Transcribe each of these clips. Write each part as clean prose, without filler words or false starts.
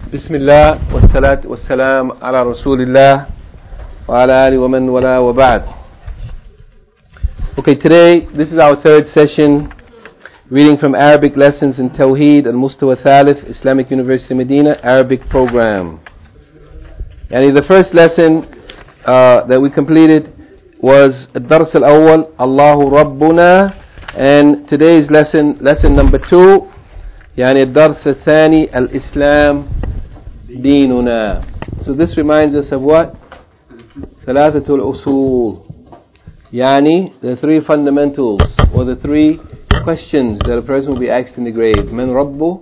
Bismillah wa salatu wa salam ala Rasulillah wa ala ali wa man wala wa ba'd. Okay, today this is our third session, reading from Arabic Lessons in Tawheed al-Mustawa Thalith, Islamic University Medina, Arabic program. And the first lesson that we completed was Ad-Dars al-Awwal, Allahu Rabbuna, and today's lesson number 2, يعني الدرس الثاني الإسلام ديننا. So this reminds us of what? ثلاثة الأصول, يعني the three fundamentals or the three questions that a person will be asked in the grave. من ربك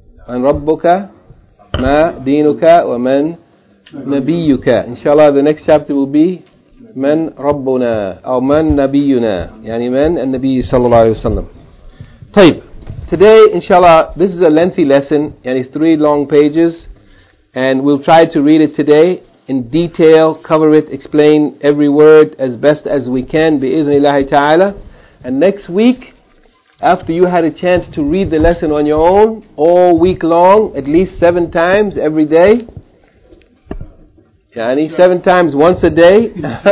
ما دينك ومن نبيك. Inshallah the next chapter will be من ربنا أو من نبينا, يعني من النبي صلى الله عليه وسلم. طيب, today inshallah this is a lengthy lesson and it's 3 long pages, and we'll try to read it today in detail, cover it, explain every word as best as we can bi'idhnillahi ta'ala. And next week, after you had a chance to read the lesson on your own all week long, at least 7 times every day, yani 7 times once a day.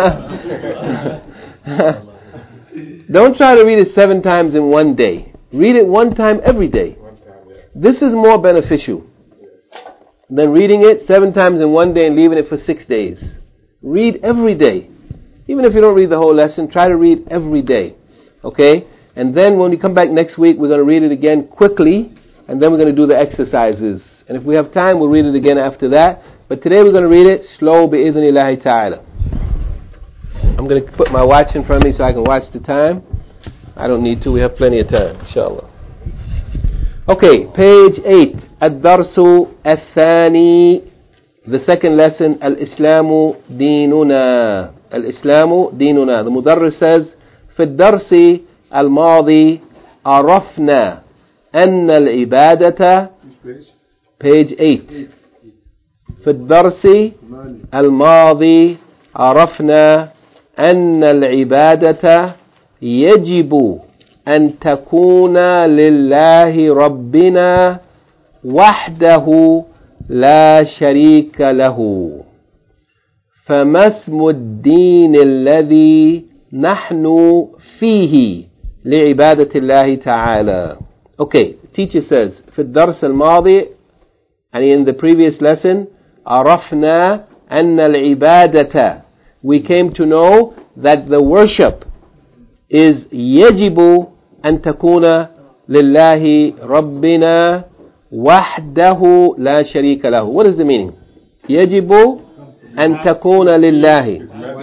Don't try to read it 7 times in one day. Read it 1 time every day. This is more beneficial than reading it 7 times in one day and leaving it for 6 days. Read every day. Even if you don't read the whole lesson, try to read every day. Okay? And then when we come back next week, we're going to read it again quickly, and then we're going to do the exercises. And if we have time, we'll read it again after that. But today we're going to read it slow bi'idhnillahi ta'ala. I'm going to put my watch in front of me so I can watch the time. I don't need to, we have plenty of time, inshallah. Okay, page 8. الدرس الثاني, the second lesson, الإسلام ديننا. الإسلام ديننا. The مدرس says, في الدرس الماضي عرفنا أن العبادة, page 8. في الدرس الماضي عرفنا أن العبادة يجب أن تكون لله ربنا وحده لا شريك له. فما اسم الدين الذي نحن فيه لعبادة الله تعالى. Okay, teacher says, في الدرس الماضي, and in the previous lesson, عرفنا أن العبادة, we came to know that the worship is يجب أن تكون لله ربنا وحده لا شريك له. What is the meaning? يجب أن تكون لله.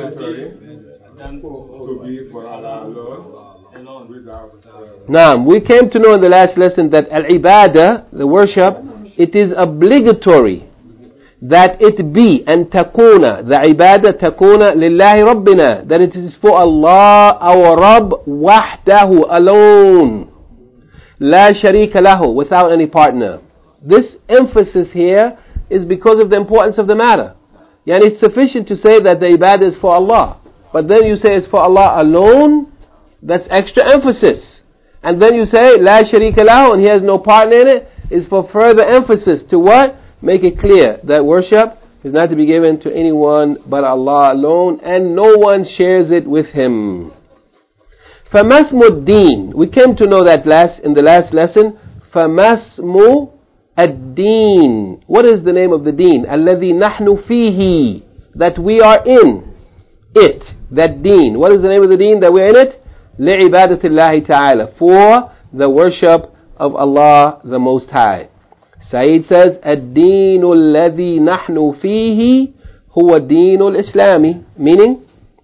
Now, we came to know in the last lesson that al-ibadah, the worship, it is obligatory that it be أن تكون, the ibadah تكون لله ربنا, that it is for Allah, our Rabb, وحده, alone, لا شريك له, without any partner. This emphasis here is because of the importance of the matter. Yani it's sufficient to say that the ibadah is for Allah, but then you say it's for Allah alone, that's extra emphasis. And then you say لا شريك له, and he has no partner in it, is for further emphasis to what? Make it clear that worship is not to be given to anyone but Allah alone, and no one shares it with Him. فَمَا اسْمُ الدِّينِ, we came to know that in the last lesson. فَمَا اسْمُ الدِّينِ, what is the name of the deen? الَّذِي نَحْنُ فِيهِ, that we are in it, that deen. What is the name of the deen that we are in it? لِعِبَادَةِ اللَّهِ تَعَالَى, for the worship of Allah the Most High. Saeed says, الدين الذي نحن فيه هو الدين الإسلامي, meaning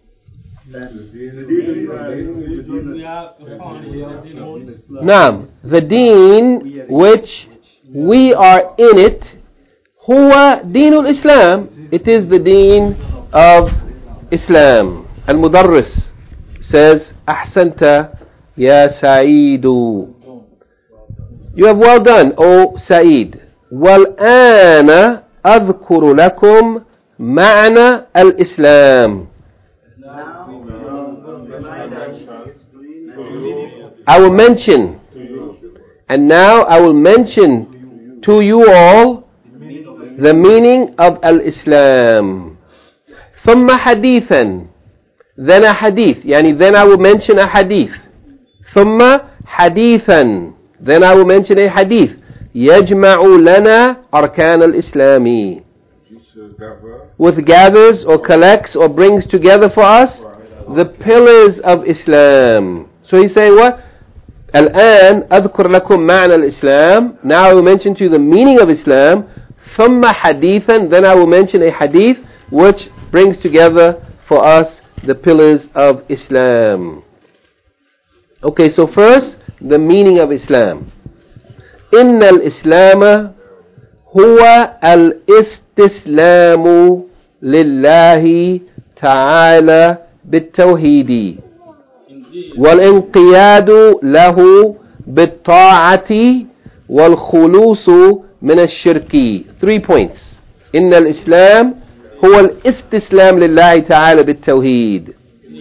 Naam, the deen which we are in it, هو دين الإسلام, it is the deen of Islam. Al-Mudarris says, أحسنت يا سعيد, you have well done, O Saeed. والآن أذكر لكم معنى الإسلام. I will mention, and now I will mention to you all The meaning of al-Islam. ثم حديثا. Then a hadith. يعني then I will mention a hadith. ثم حديثا. Then I will mention a hadith. يجمع لنا أركان الإسلام. Which gathers or collects or brings together for us the pillars of Islam. So he's saying what? الآن أذكر لكم معنى الإسلام. Now I will mention to you the meaning of Islam. ثم حديثا. Then I will mention a hadith which brings together for us the pillars of Islam. Okay, so first, the meaning of Islam. إن الإسلام هو الاستسلام لله تعالى بالتوحيد والانقياد له بالطاعة والخلوص من الشرك. 3 points. إن الإسلام هو الاستسلام لله تعالى بالتوحيد.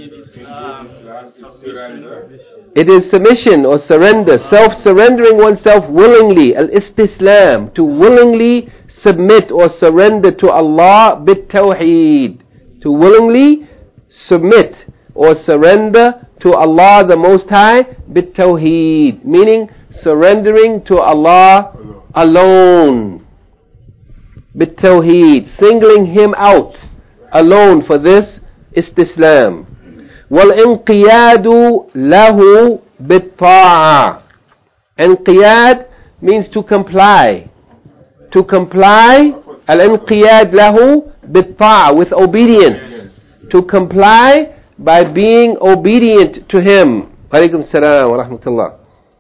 It is submission or surrender, self-surrendering oneself willingly, al-istislam, to willingly submit or surrender to Allah bit-tawheed, to willingly submit or surrender to Allah the Most High bit-tawheed, meaning surrendering to Allah alone, bit-tawheed, singling Him out alone for this istislam. وَالْإِنْقِيَادُ لَهُ بِالطَّاعَةِ. Inqiyad means to comply. To comply, al-inqiyad lahu bit-ta'a, with obedience. To comply by being obedient to Him. Alaykum salam wa rahmatullah.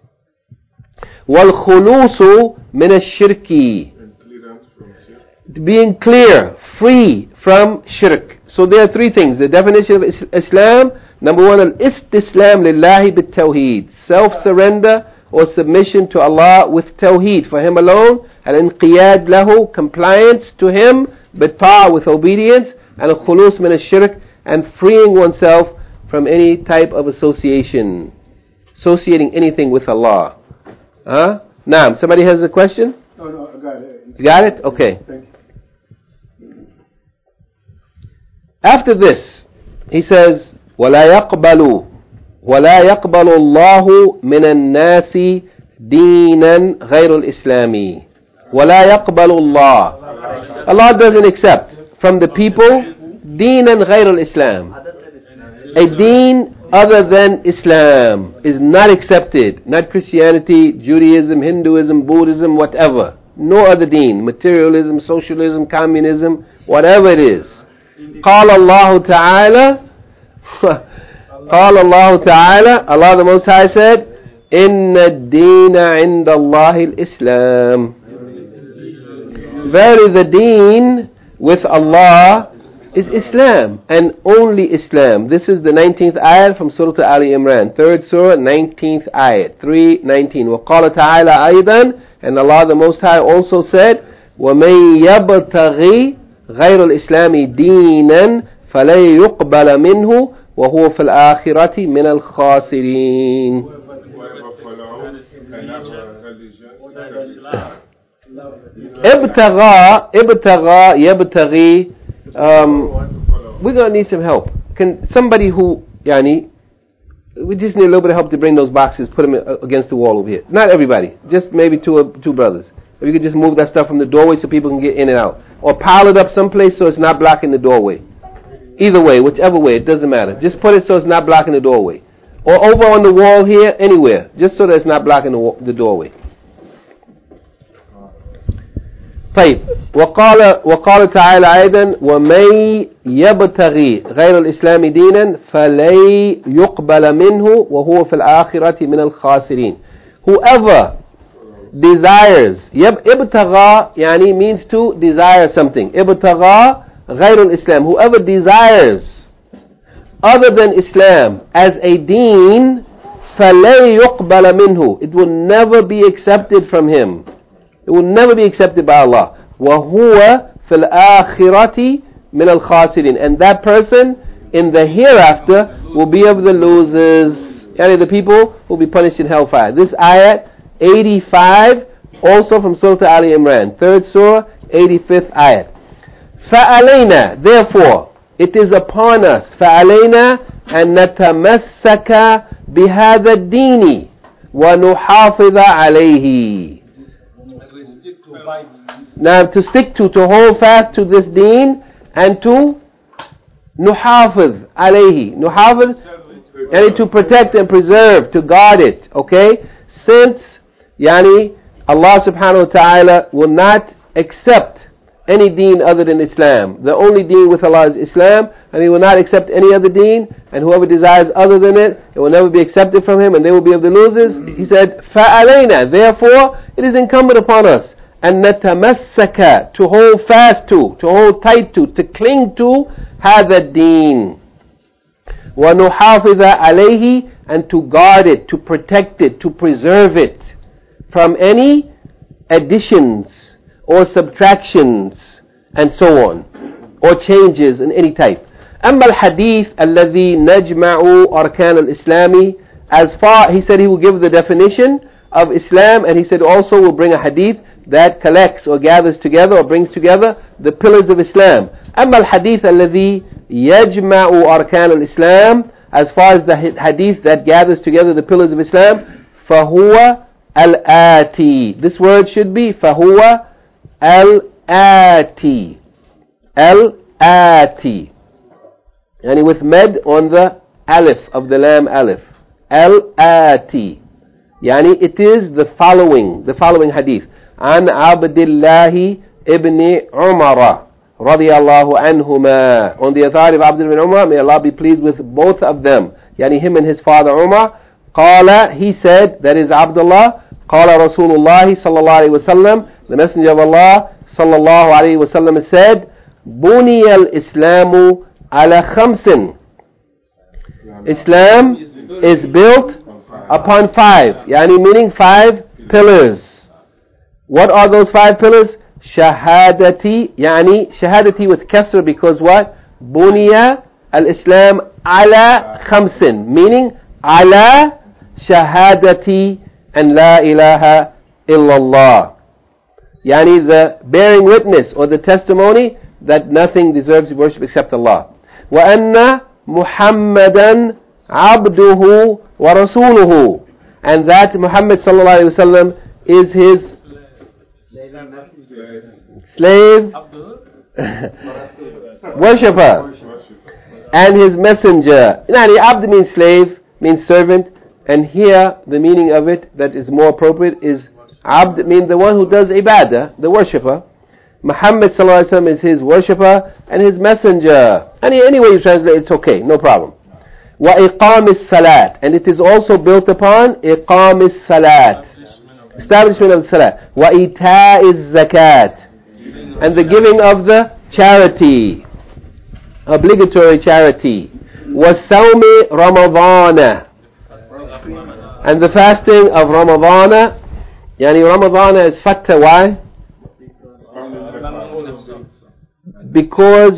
وَالْخُلُوصُ مِنَ الشِّرْكِ. Being clear, free from shirk. So there are 3 things. The definition of Islam. Number 1, al-istislam lillahi bit-tawheed. Self-surrender or submission to Allah with tawheed, for Him alone. Al-inqiyad lahu, compliance to Him, bit-ta'a, with obedience. And al-khulus min al-shirk, and freeing oneself from any type of associating anything with Allah. Naam, somebody has a question? No, I got it. You got it? Okay. Thank you. After this, he says, وَلَا يَقْبَلُ اللَّهُ مِنَ النَّاسِ دِينًا غَيْرُ الْإِسْلَامِ. وَلَا يَقْبَلُ اللَّهُ. Allah doesn't accept from the people دِينًا غَيْرُ الْإِسْلَامِ. A deen other than Islam is not accepted. Not Christianity, Judaism, Hinduism, Buddhism, whatever. No other deen. Materialism, socialism, communism, whatever it is. قال الله تعالى قال الله تعالى, Allah the Most High said, إن الدين عند الله الإسلام. Verily the deen with Allah is Islam, and only Islam. This is the 19th ayat from Surah Ali Imran, 3rd Surah, 19th ayat, 3:19. وقال تعالى أيضا, and Allah the Most High also said, ومن يبتغي غير الإسلام دينا فلا يقبل منه وهو في الآخرة من الخاسرين. ابتغى يبتغي. We're going to need some help. Can somebody who, we just need a little bit of help to bring those boxes, put them against the wall over here. Not everybody, just maybe two brothers. If you could just move that stuff from the doorway so people can get in and out. Or pile it up someplace so it's not blocking the doorway. Either way, whichever way, it doesn't matter. Just put it so it's not blocking the doorway. Or over on the wall here, anywhere. Just so that it's not blocking the doorway. طيب. وقال تعالى أيضا ومن يبتغي غير الإسلام دينا فلن يقبل منه وهو في الآخرة من الخاسرين. Whoever desires, ibtagha means to desire something. Ibtagha ghayrul Islam. Whoever desires other than Islam as a deen, فَلَن يُقْبَلَ مِنْهُ. It will never be accepted from him. It will never be accepted by Allah. وَهُوَ فِي الْآخِرَةِ مِنَ الْخَاسِرِينَ. And that person in the hereafter will be of the losers. The people will be punished in hellfire. This ayat 85, also from Surah Ali Imran, 3rd Surah, 85th ayat. فَعَلَيْنَا, therefore, it is upon us, فَعَلَيْنَا أَن نَتَمَسَّكَ بِهَذَا الدِّينِ وَنُحَافِظَ عَلَيْهِ. Now to stick to hold fast to this deen and to nuhafiz alayhi. Nuhafiz, and to protect and preserve, to guard it. Okay? Since, Allah subhanahu wa ta'ala will not accept any deen other than Islam. The only deen with Allah is Islam, and He will not accept any other deen, and whoever desires other than it, it will never be accepted from him, and they will be of the losers. He said, فَعَلَيْنَا, therefore, it is incumbent upon us, and نَتَمَسَّكَ, to hold fast to hold tight to cling to هذا الدين. وَنُحَافِظَ عَلَيْهِ, and to guard it, to protect it, to preserve it from any additions or subtractions and so on, or changes in any type. أما الحديث الذي نجمع أركان الإسلام, as far, he said he will give the definition of Islam, and he said also will bring a hadith that collects or gathers together or brings together the pillars of Islam. أما الحديث الذي يجمع أركان الإسلام, as far as the hadith that gathers together the pillars of Islam, فهو الآتي. This word should be فهو الآتي. الآتي. Yani with med on the alif of the lam alif. Al-Ati. Yani it is the following hadith. An Abdillahi ibn Umar radiyallahu anhuma. On the authority of Abdullah ibn Umar, may Allah be pleased with both of them. Yani him and his father Umar. Qala, he said, that is Abdullah. Qala Rasulullah sallallahu alayhi wa sallam, the Messenger of Allah sallallahu alayhi wa sallam said, Buniya al-Islamu ala khamsin. Islam is built upon 5, yani meaning 5 pillars. What are those 5 pillars? Shahadati, yani shahadati with kasr, because what? Buniya al-Islam ala khamsin, meaning ala shahadati and la ilaha illallah. Yani the bearing witness or the testimony that nothing deserves worship except Allah. وَأَنَّ مُحَمَّدًا عَبْدُهُ وَرَسُولُهُ, and that Muhammad sallallahu alayhi wa sallam is his slave, worshipper, and his messenger. Yani abd means slave, means servant, and here the meaning of it that is more appropriate is abd means the one who does ibadah, the worshipper. Muhammad sallallahu alaihi wasallam is his worshipper and his messenger. Any way you translate, it's okay, no problem. Wa iqamis salat, and it is also built upon iqamis salat, establishment of the salat. Wa ita'iz zakat, and the giving of the charity, obligatory charity. Wa sawmi ramadana, and the fasting of Ramadana. Yani Ramadana is fatta, why? Because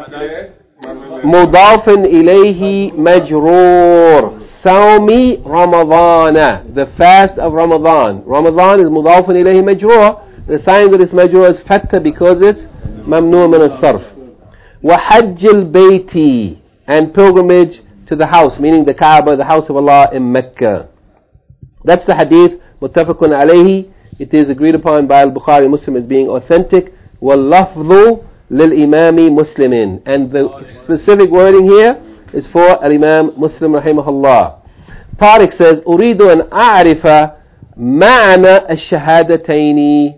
mudafin ilayhi majroor. Sawmi Ramadana, the fast of Ramadan. Ramadan is mudafin ilayhi majroor. The sign that it's majroor is fatta because it's mamnu min as-sarf. Wa hajj al-bayti, and pilgrimage to the house, meaning the Kaaba, the house of Allah in Mecca. That's the hadith, muttafaqun alayhi. It is agreed upon by Al-Bukhari and Muslim as being authentic. وَاللَّفْظُ لِلْإِمَامِ مُسْلِمٍ, and the specific wording here is for Al-Imam Muslim rahimahullah. Tariq says, أريد أن أعرف معنى الشهادتين.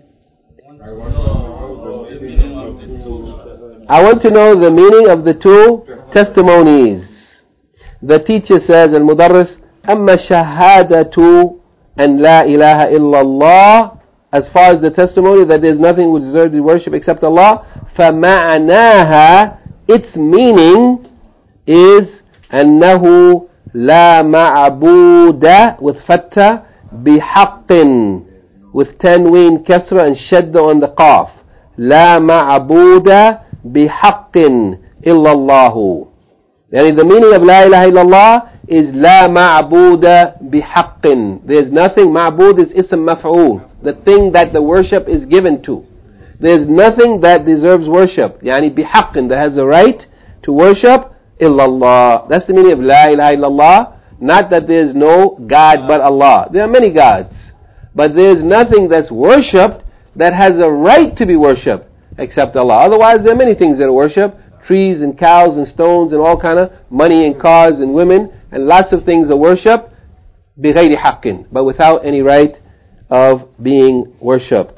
I want to know the meaning of the 2 testimonies. The teacher says, Al-Mudarris, أما شهادة أن لا إله إلا الله, as far as the testimony that there is nothing which deserves worship except Allah, فمعناها, its meaning is أنه لا معبود with fatta بحق with tanween kasra and shadda on the qaf. لا معبود بحق إلا الله. Yani the meaning of La ilaha illallah is La ma'buda bihaqqin. There is nothing. Ma'bud is ism maf'ul, the thing that the worship is given to. There's nothing that deserves worship. Yani بحق, that has a right to worship, illallah. That's the meaning of La ilaha illallah. Not that there's no God but Allah. There are many gods. But there's nothing that's worshipped that has a right to be worshipped except Allah. Otherwise, there are many things that are worshipped. Trees and cows and stones and all kind of money and cars and women and lots of things are worshipped بغير حق, but without any right of being worshipped.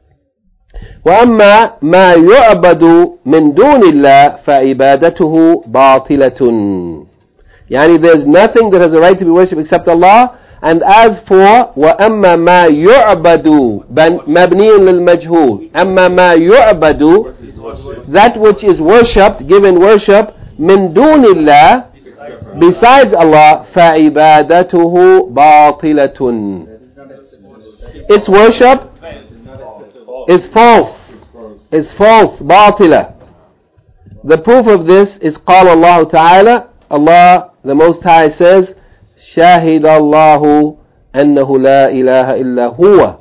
وأما ما يعبد من دون الله فعبادته باطلة. Yani there's nothing that has a right to be worshipped except Allah. And as for وأما ما يعبد مبني للمجهول, أما ما يعبد, that which is worshipped, given worship, من دون الله, besides Allah, فعبادته باطلة. Its worship is false. It's false. باطلة. The proof of this is قال الله تعالى. Allah, the Most High, says, شاهد الله أنه لا إله إلا هو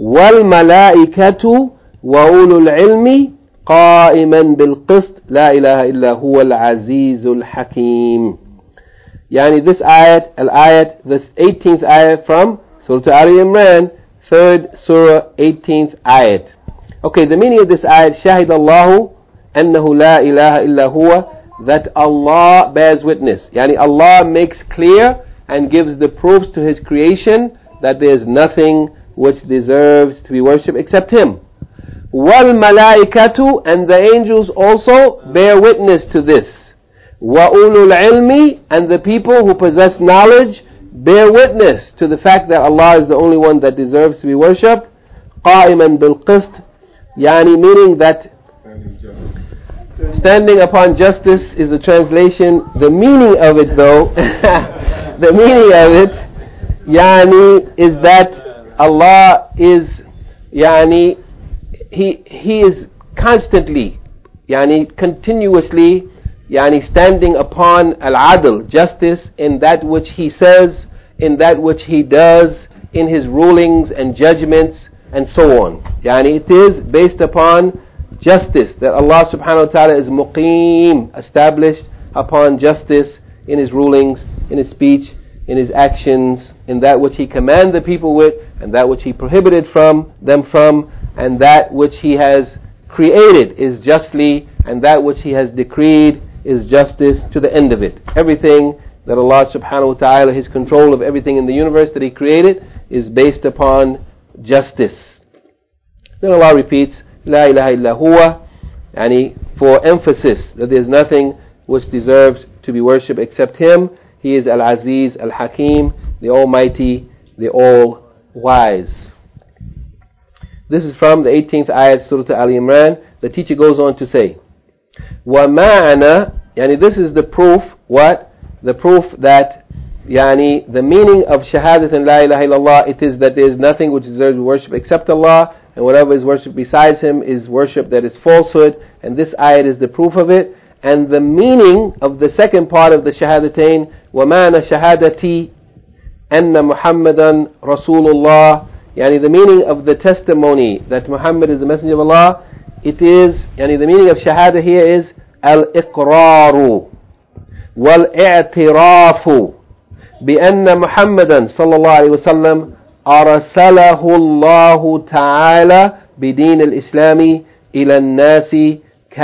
والملائكة وأولو العلم قائما بالقسط لا إله إلا هو العزيز الحكيم. Yani this ayat, al-ayat, this 18th ayat from Surah Ali Imran, 3rd Surah, 18th ayat. Okay, the meaning of this ayat, شاهد الله أنه لا إله إلا هو, that Allah bears witness. Yani Allah makes clear and gives the proofs to His creation that there is nothing which deserves to be worshipped except Him. وَالْمَلَائِكَةُ, and the angels also bear witness to this. وَأُولُو الْعِلْمِ, and the people who possess knowledge bear witness to the fact that Allah is the only one that deserves to be worshipped. قَائِمًا بِالْقِسْطِ, yani meaning that standing upon justice is the translation. The meaning of it though, the meaning of it, yani, is that Allah is, yani, He is constantly, yani, continuously, yani, standing upon al-adl, justice, in that which He says, in that which He does, in His rulings and judgments, and so on. Yani, it is based upon justice, that Allah subhanahu wa ta'ala is muqeem, established upon justice in His rulings, in His speech, in His actions, in that which He commanded the people with, and that which He prohibited them from, and that which He has created is justly, and that which He has decreed is justice to the end of it. Everything that Allah subhanahu wa ta'ala, His control of everything in the universe that He created, is based upon justice. Then Allah repeats, La ilaha illa huwa, yani, for emphasis that there is nothing which deserves to be worshipped except Him. He is Al-Aziz, Al-Hakim, the Almighty, the All-Wise. This is from the 18th ayat, Surah Ali Imran. The teacher goes on to say, وَمَعَنَا, yani, this is the proof, what? The proof that, yani, the meaning of shahadat and la ilaha illallah, it is that there is nothing which deserves worship except Allah, and whatever is worshipped besides Him is worship that is falsehood, and this ayat is the proof of it. And the meaning of the second part of the shahadatain, وَمَعْنَ شَهَادَتِي أَنَّ مُحَمَّدًا رَسُولُ اللَّهِ, yani, the meaning of the testimony that Muhammad is the messenger of Allah, it is, yani, the meaning of shahada here is al-iqraru wal-i'tirafu بأن محمدا صلى الله عليه وسلم أرسله الله تعالى بدين الإسلام إلى الناس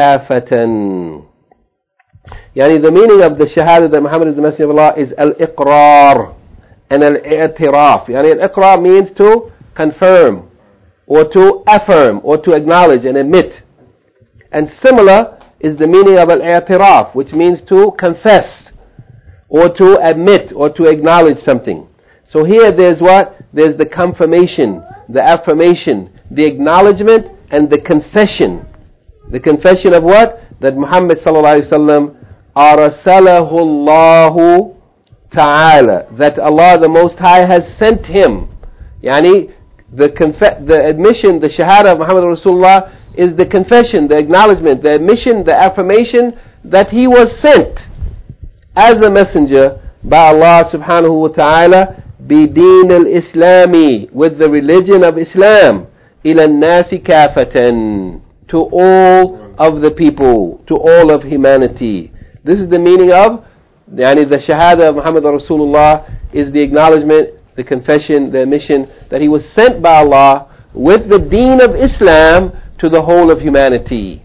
كافة. Yani, the meaning of the shahada that Muhammad is the messenger of Allah is al-iqrar and al-i'tiraf. Yani, al-iqrar means to confirm or to affirm or to acknowledge and admit. And similar is the meaning of al-i'tiraf, which means to confess or to admit or to acknowledge something. So here there's what? There's the confirmation, the affirmation, the acknowledgement, and the confession. The confession of what? That Muhammad sallallahu alaihi wasallam arsalahu Allahu ta'ala, that Allah the Most High has sent him. Yani, the admission, the shahada of Muhammad Rasulullah is the confession, the acknowledgement, the admission, the affirmation that he was sent as a messenger by Allah subhanahu wa ta'ala بدين الإسلام, with the religion of Islam, إلى الناس كافة, to all of the people, to all of humanity. This is the meaning of the Shahada of Muhammad Rasulullah, is the acknowledgement, the confession, the admission that he was sent by Allah with the deen of Islam to the whole of humanity.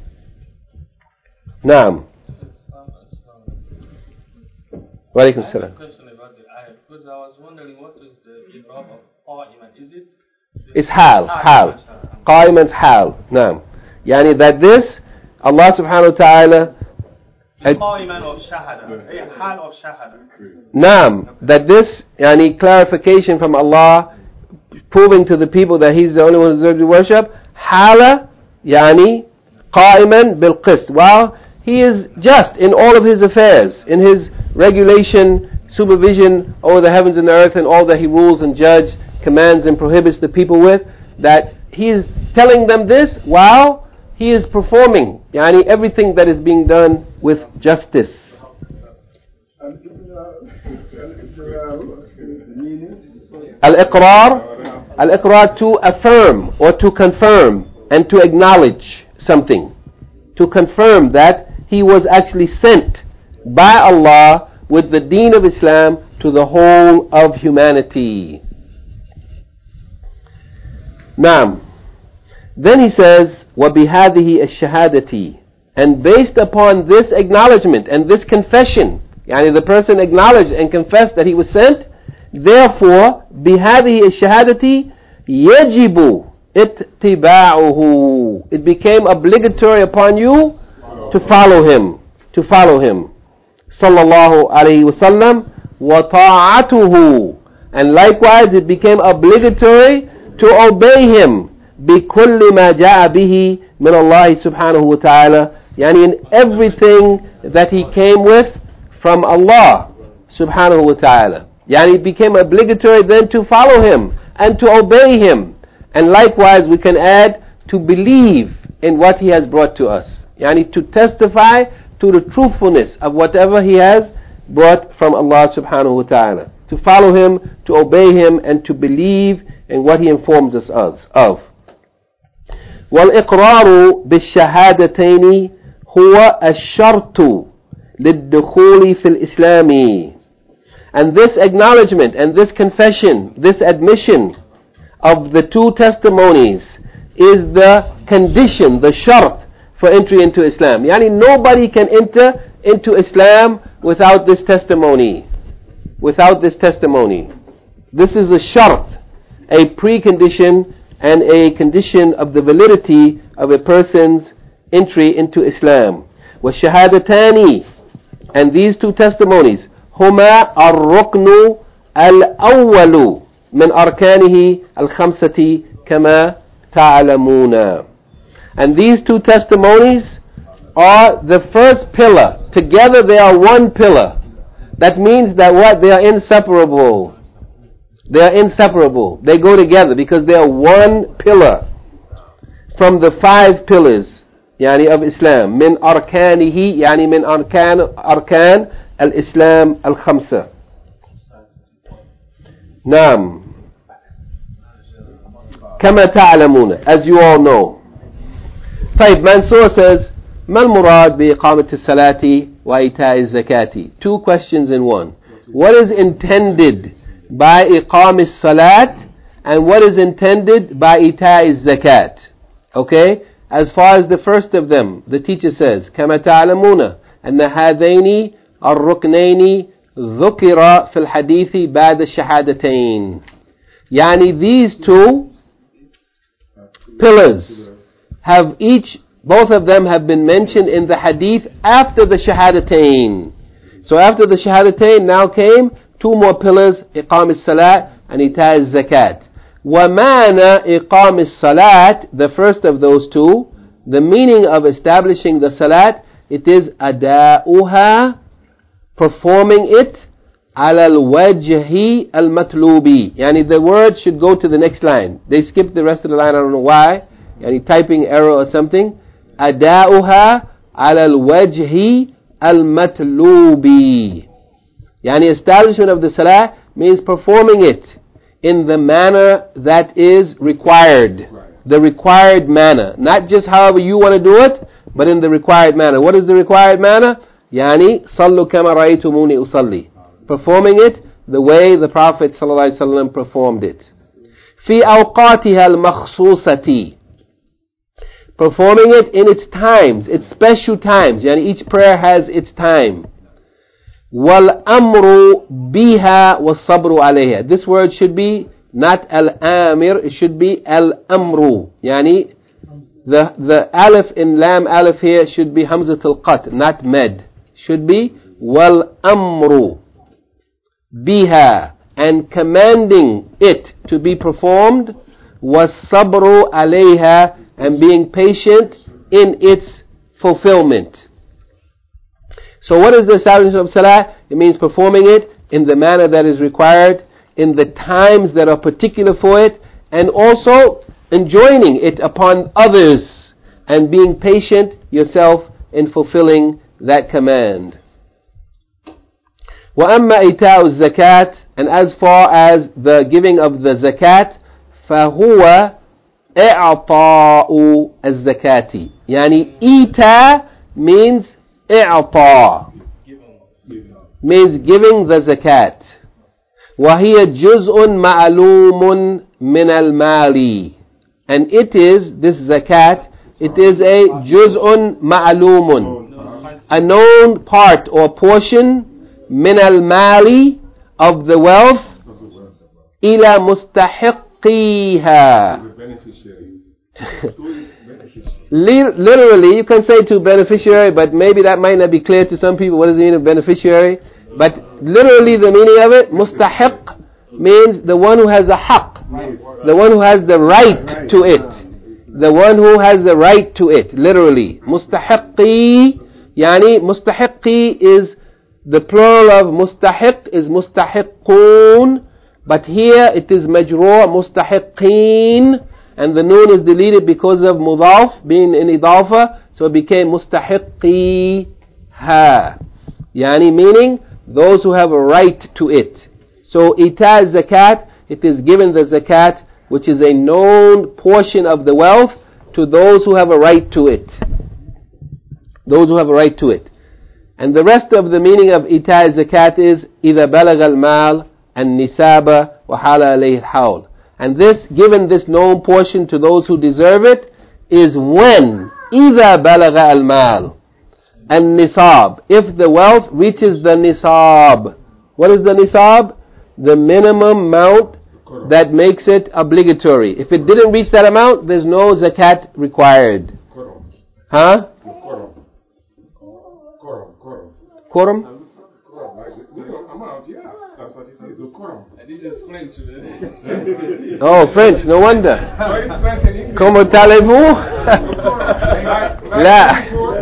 Naam. Wa alaikum salam. I have a question about the ayah, because I was wondering what is the i'rab of qa'iman. Is it? It's hal. Qa'iman's hal. Naam. Yani that this, Allah subhanahu wa ta'ala, qa'iman of shahada, hal of shahada. Naam. That this, yani clarification from Allah, proving to the people that He's the only one who deserves to worship. Hala, yani qa'iman bil qist. While He is just in all of His affairs, in His regulation, supervision over the heavens and the earth and all that He rules and judges, commands and prohibits the people with, that He is telling them this while He is performing yani everything that is being done with justice. Al-iqrar, to affirm or to confirm and to acknowledge something. To confirm that he was actually sent by Allah with the deen of Islam to the whole of humanity. Naam. Then he says, وَبِهَذِهِ الشَّهَادَةِ, and based upon this acknowledgement and this confession, yani the person acknowledged and confessed that he was sent, therefore, بِهَذِهِ الشَّهَادَةِ يَجِبُ اتِّبَاعُهُ, it became obligatory upon you to follow him, sallallahu alayhi wasallam, وَطَاعَتُهُ, and likewise it became obligatory to obey him, بِكُلِّ مَا جَاءَ بِهِ مِنَ اللَّهِ سُبْحَانَهُ وَتَعَالَى, yani in everything that he came with from Allah subhanahu wa ta'ala. Yani it became obligatory then to follow him and to obey him. And likewise we can add to believe in what he has brought to us. Yani to testify to the truthfulness of whatever he has brought from Allah subhanahu wa ta'ala. To follow him, to obey him, and to believe in what he informs us of. وَالْإِقْرَارُ بِالشَّهَادَتَيْنِ هُوَ الشَّرْطُ لِلدُّخُولِ فِي الْإِسْلَامِ, and this acknowledgement and this confession, this admission of the two testimonies is the condition, the shart for entry into Islam. Yani nobody can enter into Islam without this testimony. Without this testimony. This is a shart, a precondition and a condition of the validity of a person's entry into Islam. وَالشَّهَادَتَانِ, and these two testimonies, هُمَا الرُّكْنُ الْأَوَّلُ مِنْ أَرْكَانِهِ الْخَمْسَةِ كَمَا تَعْلَمُونَ, and these two testimonies are the first pillar. Together they are one pillar. That means that what? They are inseparable. They are inseparable. They go together because they are one pillar from the 5 pillars yani of Islam. Min arkanihi, yani min arkan al-Islam al-khamsa. Naam. Kama ta'lamuna, as you all know. طيب, Mansour says, ما المراد بإقامة الصلاة وإيتاء الزكاة? 2 questions in one. What is intended by إقام الصلاة and what is intended by إيتاء الزكاة? Okay? As far as the first of them, the teacher says, كما تعلمون أن هذين الركنين ذكر في الحديث بعد الشهادتين. يعني these 2 pillars have both of them have been mentioned in the hadith after the shahadatain. So after the shahadatain now came 2 more pillars, iqam as-salat and ita' az-zakat. وَمَانَ iqam as-salat, the first of those 2, the meaning of establishing the salat, it is ada'uha, performing it, ala al-wajhi al-matlubi. Yani the word should go to the next line. They skipped the rest of the line, I don't know why. Yani typing error or something. Ada'uha ala al-wajhi al-matlubi. Yani establishment of the salah means performing it in the manner that is required. the required manner. Not just however you want to do it, but in the required manner. What is the required manner? Yani, صَلُّوا كَمَا رَأَيْتُمُونِي أُصَلِّي. Performing it the way the Prophet ﷺ performed it. فِي أَوْقَاتِهَا الْمَخْصُوصَةِ. Performing it in its times, its special times. Yani each prayer has its time. وَالْأَمْرُ بِهَا وَالصَّبْرُ عَلَيْهَا. This word should be not al-amir, it should be al-amru. Yani the alif in lam alif here should be hamzat al-qat, not med. Should be wal-amru biha, and commanding it to be performed, was-sabru alayha, and being patient in its fulfillment. So what is the establishment of salah? It means performing it in the manner that is required, in the times that are particular for it, and also enjoining it upon others, and being patient yourself in fulfilling that command. وَأَمَّا إِيتَاءُ الزَّكَاةِ. And as far as the giving of the zakat, فَهُوَ إِعْطَاءُ الزَّكَاةِ. Yani إِيتَاء means إِعْطَاء, means giving the zakat. وَهِيَ جُزْءٌ مَعْلُومٌ مِنَ الْمَالِ. And it is, this zakat, it is a juz'un ma'lumun, a known part or portion, min al-mali, of the wealth, ila mustahiqiha. Literally, you can say to beneficiary, but maybe that might not be clear to some people. What does it mean of beneficiary? But literally the meaning of it, mustahiq, means the one who has a haqq, the one who has the right to it, the one who has the right to it, literally. Mustahiqi, yani mustahiqi is the plural of mustahiq is mustahiqun, but here it is majrur, mustahiqin, and the noon is deleted because of mudaf being in idafa, so it became mustahiqiha, yani meaning those who have a right to it. So ita zakat, it is given the zakat, which is a known portion of the wealth, to those who have a right to it. Those who have a right to it. And the rest of the meaning of ita zakat is إِذَا بَلَغَ الْمَالِ النِّسَابَ وَحَالَ عَلَيْهِ الْحَوْلِ. And this, given this known portion to those who deserve it, is when إِذَا بَلَغَ الْمَالِ النِّسَابِ, if the wealth reaches the nisab. What is the nisab? The minimum amount that makes it obligatory. If it didn't reach that amount, there's no zakat required. Huh? Quorum? This is French. Oh, French, no wonder. Comment allez-vous? La.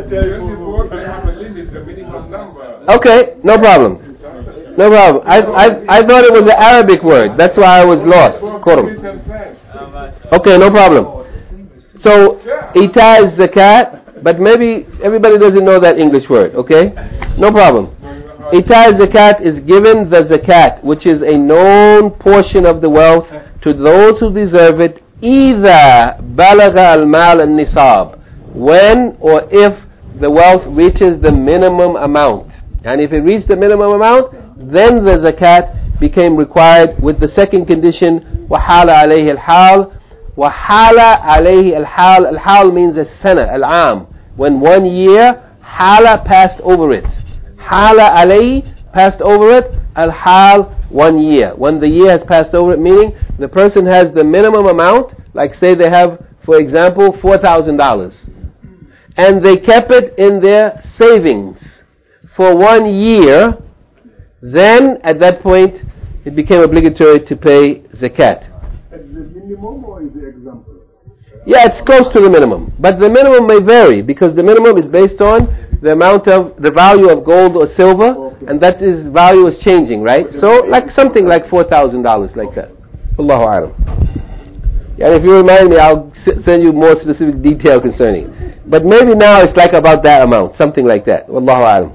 Okay, no problem. No problem. I thought it was an Arabic word. That's why I was lost. Quorum. Okay, no problem. So, ita is zakat, but maybe everybody doesn't know that English word, okay? No problem. Ita zakat is given the zakat, which is a known portion of the wealth, to those who deserve it, إِذَا بَلَغَ الْمَالَ النِّصَابِ, when or if the wealth reaches the minimum amount. And if it reached the minimum amount, then the zakat became required with the second condition, وَحَالَ عَلَيْهِ الْحَالِ. وَحَالَ عَلَيْهِ الْحَالِ. Al-hal means a sana, al-am. When 1 year, hala passed over it. Hala alayhi, passed over it. Al-hal, 1 year. When the year has passed over it, meaning the person has the minimum amount, like say they have, for example, $4,000. And they kept it in their savings for 1 year, then at that point it became obligatory to pay zakat. Is the minimum or is the example? Yeah, it's close to the minimum, but the minimum may vary because the minimum is based on the amount of the value of gold or silver, and that is value is changing, right? So like something like $4,000, like that. Allahu a'lam. And if you remind me, I'll send you more specific detail concerning. But maybe now it's like about that amount, something like that. Wallahu a'lam.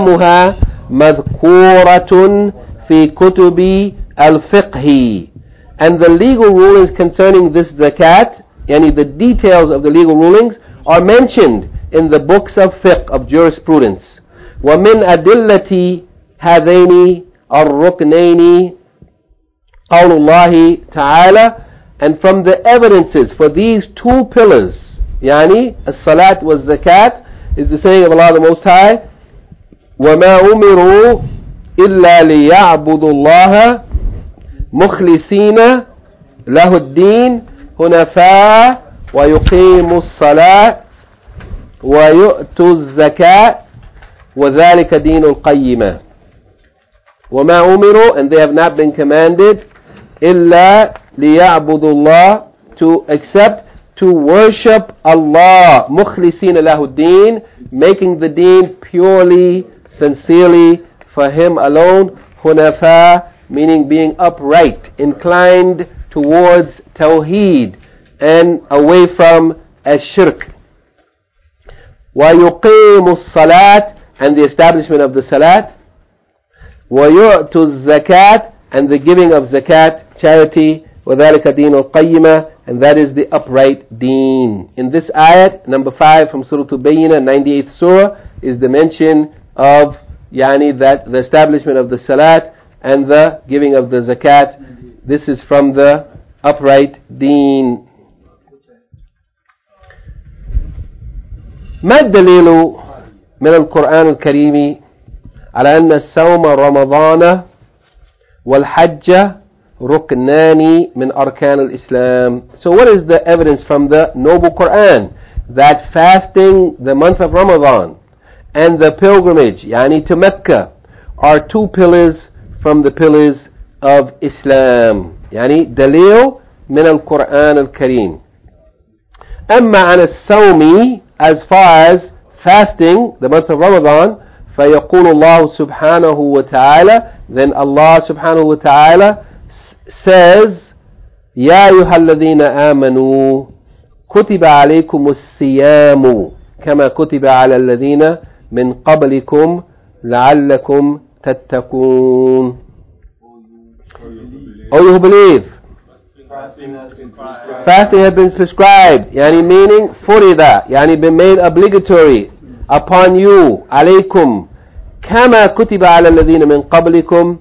وأحكامها مذكورة في كتب الفقه. And the legal rulings concerning this zakat, yani the details of the legal rulings, are mentioned in the books of fiqh, of jurisprudence. وَمِنْ أَدِلَّةِ هَذَيْنِ الرُّكْنَيْنِ قَوْلُ اللَّهِ تَعَالَى. And from the evidences for these two pillars, yani as-salat was zakat, is the saying of Allah the Most High, وَمَا أُمِرُوا إِلَّا لِيَعْبُدُوا اللَّهَ مُخْلِصِينَ لَهُ الدِّينَ هُنَفَاءَ وَيُقِيمُوا الصَّلَاةَ وَيُؤْتُوا الزَّكَاةَ وَذَلِكَ دِينُ الْقَيِّمَةِ. وَمَا أُمِرُوا, and they have not been commanded, إِلَّا لِيَعْبُدُوا اللَّهَ, to accept, to worship Allah, مُخْلِصِينَ لَهُ الدِّينَ, making the deen purely, sincerely for Him alone, hunafa, meaning being upright, inclined towards tawheed and away from ash-shirk. وَيُقِيمُ الصَّلَاةِ, and the establishment of the salat. وَيُؤْتُ الزَّكَاةِ, and the giving of zakat, charity. وَذَلِكَ دِينُ الْقَيِّمَةِ, and that is the upright deen. In this ayat, number 5 from Surah Bayyinah, 98th Surah, is the mention of that the establishment of the salat and the giving of the zakat. This is from the upright deen. ما الدليل من القرآن الكريم على أن الصوم رمضان والحج ركنان من أركان الإسلام? So what is the evidence from the noble Quran that fasting the month of Ramadan and the pilgrimage to Mecca are two pillars from the pillars of Islam? دليل من القرآن الكريم. أما عن الصوم, as far as fasting the month of Ramadan, فيقول الله سبحانه وتعالى, then Allah subhanahu wa ta'ala says, يا أيها الذين آمنوا كتب عليكم الصيام كما كتب على الذين من قبلكم لعلكم تتقون. Oh, you who believe, fasting has been prescribed, meaning فرض, been made obligatory upon you, عليكم, كما كتب على الذين من قبلكم,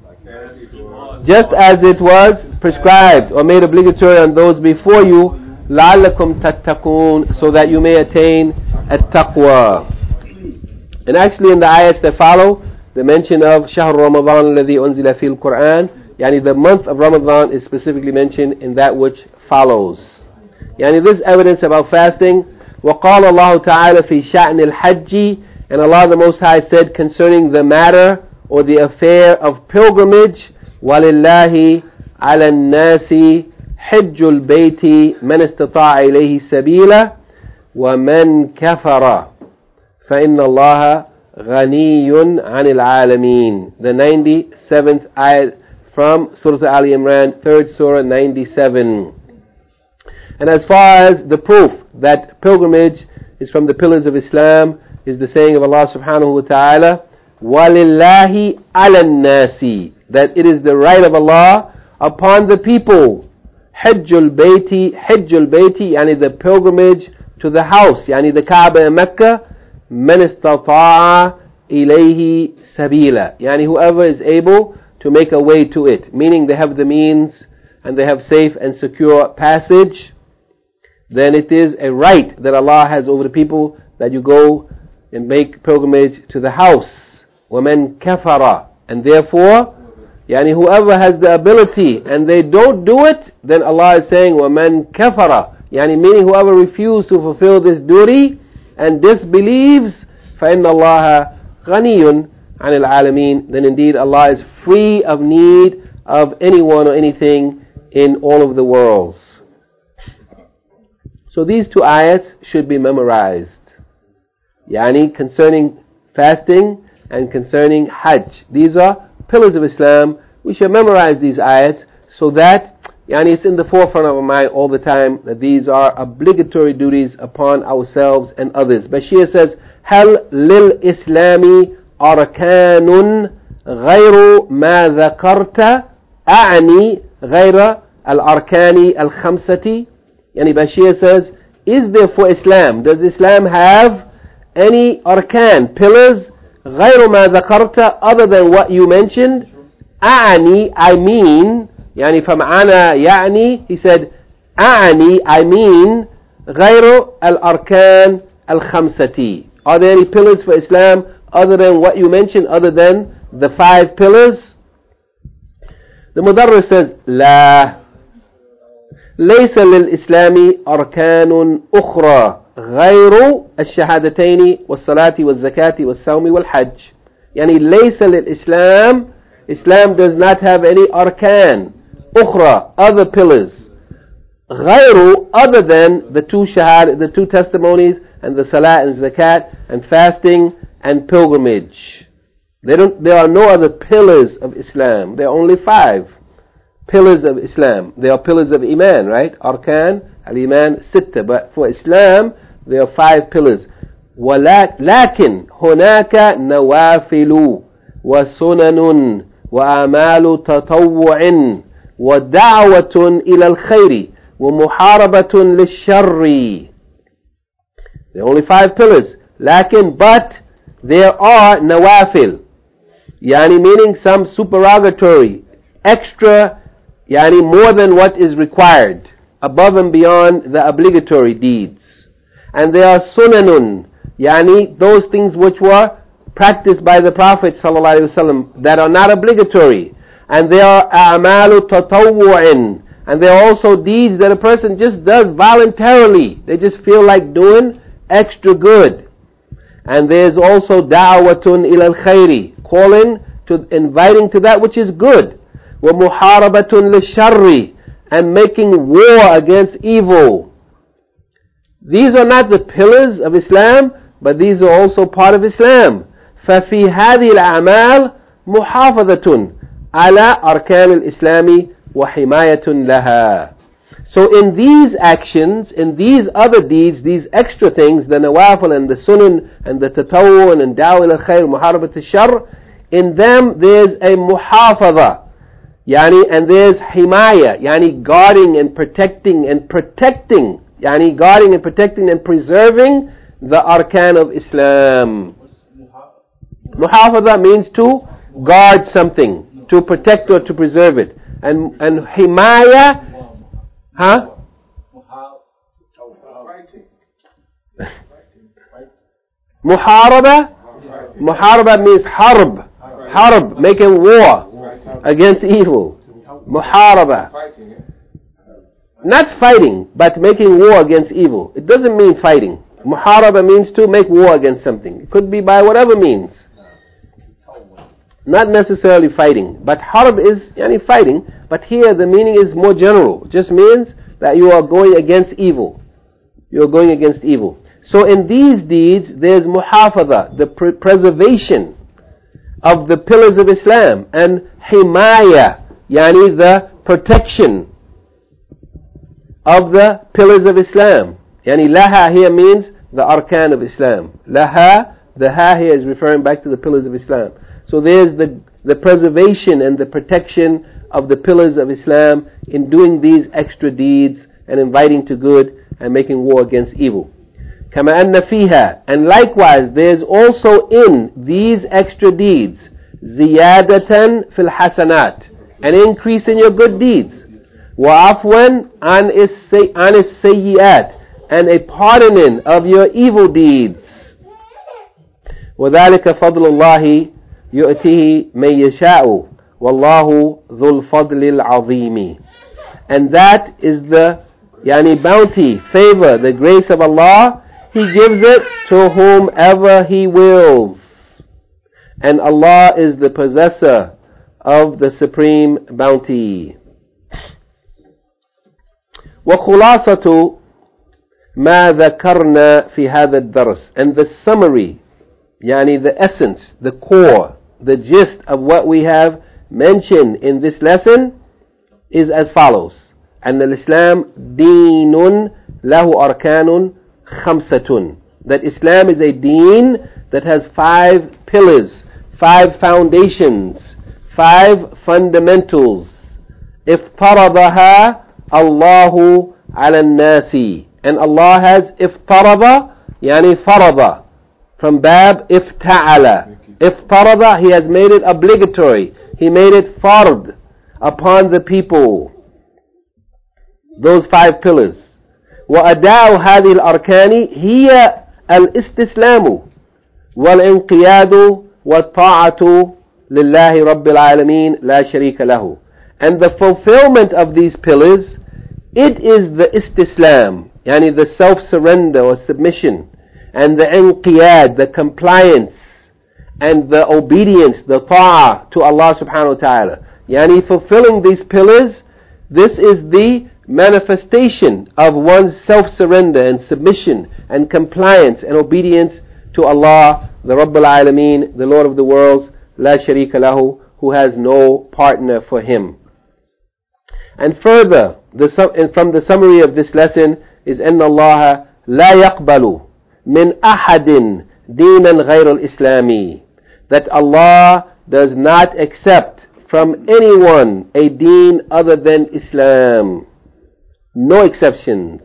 just as it was prescribed or made obligatory on those before you, لعلكم تتقون, so that you may attain at-taqwa. And actually in the ayats that follow, the mention of شهر رمضان الذي أنزل فيه القرآن, the month of Ramadan is specifically mentioned in that which follows. This evidence about fasting. وقال الله تعالى في شأن الحج, and Allah the Most High said concerning the matter or the affair of pilgrimage, وَلِلَّهِ عَلَى النَّاسِ حِجُّ الْبَيْتِ مَنِ اسْتَطَاعَ إِلَيْهِ سَبِيلًا وَمَنْ كَفَرَ فَإِنَّ اللَّهَ غَنِيٌّ عَنِ الْعَالَمِينَ. The 97th ayat from Surah Ali Imran, 3rd Surah, 97. And as far as the proof that pilgrimage is from the pillars of Islam, is the saying of Allah subhanahu wa ta'ala, وَلِلَّهِ عَلَى النَّاسِ, that it is the right of Allah upon the people. حِجُّ الْبَيْتِ, the pilgrimage to the house, the Kaaba in Mecca, مَنِ اسْتَطَاعَ إِلَيْهِ سَبِيلًا, whoever is able to make a way to it, meaning they have the means and they have safe and secure passage, then it is a right that Allah has over the people that you go and make pilgrimage to the house. وَمَنْ كَفَرَ, and therefore, whoever has the ability and they don't do it, then Allah is saying, وَمَنْ كَفَرَ, meaning whoever refuses to fulfill this duty and disbelieves, فَإِنَّ اللَّهَ غَنِيٌّ عَنِ الْعَالَمِينَ, then indeed Allah is free of need of anyone or anything in all of the worlds. So these two ayats should be memorized, concerning fasting and concerning Hajj. These are pillars of Islam. We should memorize these ayats so that it's in the forefront of our mind all the time that these are obligatory duties upon ourselves and others. Bashir says, هل للإسلام أركان غير ما ذكرت, أعني غير al-arkani al-khamsati. Yani Bashir says, is there for Islam, does Islam have any arkan, pillars, غير ما ذكرت, other than what you mentioned? أعني, I mean, يعني فمعنى يعني, he said, أعني, I mean, غير الأركان الخمسة. Are there any pillars for Islam other than what you mentioned, other than the 5 pillars? The Mudarris says, لا, ليس للإسلام أركان أخرى غير الشهادتين والصلاة والزكاة والصوم والحج. يعني ليس للإسلام, Islam does not have any arkan, أخرى, other pillars, غير, other than the 2 shahad, the 2 testimonies, and the salah and zakat, and fasting and pilgrimage. There are no other pillars of Islam. There are only 5 pillars of Islam. They are pillars of Iman, right? Arkan, al-Iman, sitta. But for Islam, there are 5 pillars. لكن هناك نوافل وسنن وأعمال تطوع ودعوة إلى الخير ومحاربة للشر. There are only 5 pillars. لكن, but there are nawafil. Yani meaning some supererogatory, extra, yani more than what is required, above and beyond the obligatory deeds. And there are sunanun, yani those things which were practiced by the Prophet ﷺ that are not obligatory. And there are a'malu tatawwu'in, and there are also deeds that a person just does voluntarily. They just feel like doing extra good. And there's also da'watun ila al-khayri, calling to, inviting to that which is good. Wa muharabatun lisharri, and making war against evil. These are not the pillars of Islam, but these are also part of Islam. ففي هذه الأعمال محافظة على أركان الإسلام وحماية لها. So in these actions, in these other deeds, these extra things, the nawafil and the sunan and the tatawwu and da'wa ila khair, muharabat al-shar, in them there's a muhafadha, yani, and there's himaya, yani guarding and protecting, yani guarding and protecting and preserving the arkan of Islam. Muhafadha means to guard something, to protect or to preserve it. And himaya, huh? Muharaba means harb, making war against evil. Muharaba, not fighting, but making war against evil. It doesn't mean fighting. Muharaba means to make war against something. It could be by whatever means, not necessarily fighting. But harb is yani fighting, but here the meaning is more general. It just means that you are going against evil. You are going against evil. So in these deeds, there's muhafadha, the preservation of the pillars of Islam, and himaya, yani the protection of the pillars of Islam. Yani laha here means the arkan of Islam. Laha, the ha here is referring back to the pillars of Islam. So there's the preservation and the protection of the pillars of Islam in doing these extra deeds and inviting to good and making war against evil. كما أن فيها, and likewise there's also in these extra deeds زيادة في الحسنات, an increase in your good deeds, وعفوا عن السيئات, and a pardoning of your evil deeds. وذلك فضل الله يؤتيه من يشاء والله ذو الفضل العظيم. And that is the yani bounty, favor, the grace of Allah. He gives it to whomever He wills. And Allah is the possessor of the supreme bounty. وخلاصة ما ذكرنا في هذا الدرس, and the summary, yani the essence, the core, the gist of what we have mentioned in this lesson is as follows. أن الإسلام دين له أركان خمسة, that Islam is a deen that has 5 pillars, 5 foundations, 5 fundamentals. افترضها الله على الناس. And Allah has افترض يعني فرض from bab افتعل. افترض, He has made it obligatory. He made it fard upon the people. Those 5 pillars. وأداء هذه الأركان هي الاستسلام والانقياد والطاعة لله رب العالمين لا شريك له. And the fulfillment of these pillars, it is the istislam, yani the self-surrender or submission, and the inqiyad, the compliance, and the obedience, the ta'ah to Allah subhanahu wa ta'ala. Yani fulfilling these pillars, this is the manifestation of one's self-surrender and submission and compliance and obedience to Allah, the Rabbul Alameen, the Lord of the worlds, La Sharika Lahu, who has no partner for Him. And further, from the summary of this lesson is أن الله لا يقبل من أحد دينا غير الإسلامي, that Allah does not accept from anyone a deen other than Islam. No exceptions.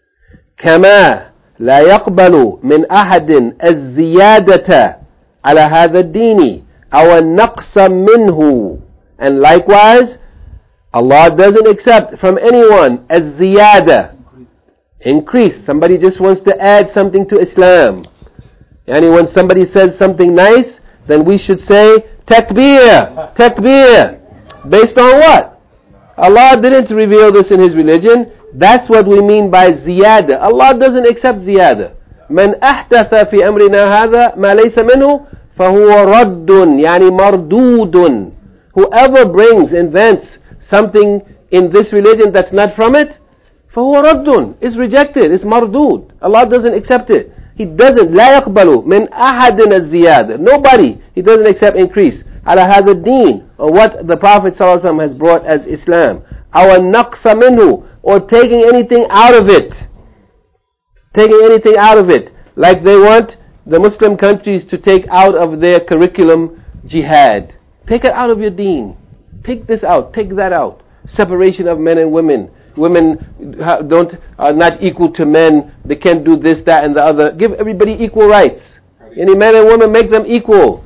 كما لا يقبل من أحد الزيادة على هذا الدين أو النقص منه. And likewise, Allah doesn't accept from anyone الزيادة, increase. Somebody just wants to add something to Islam. And when somebody says something nice, then we should say takbir, takbir. Based on what? Allah didn't reveal this in His religion. That's what we mean by ziyada. Allah doesn't accept ziyada. من أحدث في أمرنا هذا ما ليس منه فهو رد يعني مردود. Whoever invents something in this religion that's not from it, فهو رد, is rejected, is mardud. Allah doesn't accept it. He doesn't, لا يقبل من أحد الزيادة. Nobody, He doesn't accept increase. على هذا الدين, or what the Prophet ﷺ has brought as Islam. أو النقص منه, or taking anything out of it. Taking anything out of it. Like they want the Muslim countries to take out of their curriculum jihad. Take it out of your deen. Take this out, take that out. Separation of men and women. Women are not equal to men. They can't do this, that, and the other. Give everybody equal rights. Any men and women, make them equal.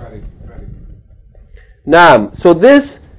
Naam. So this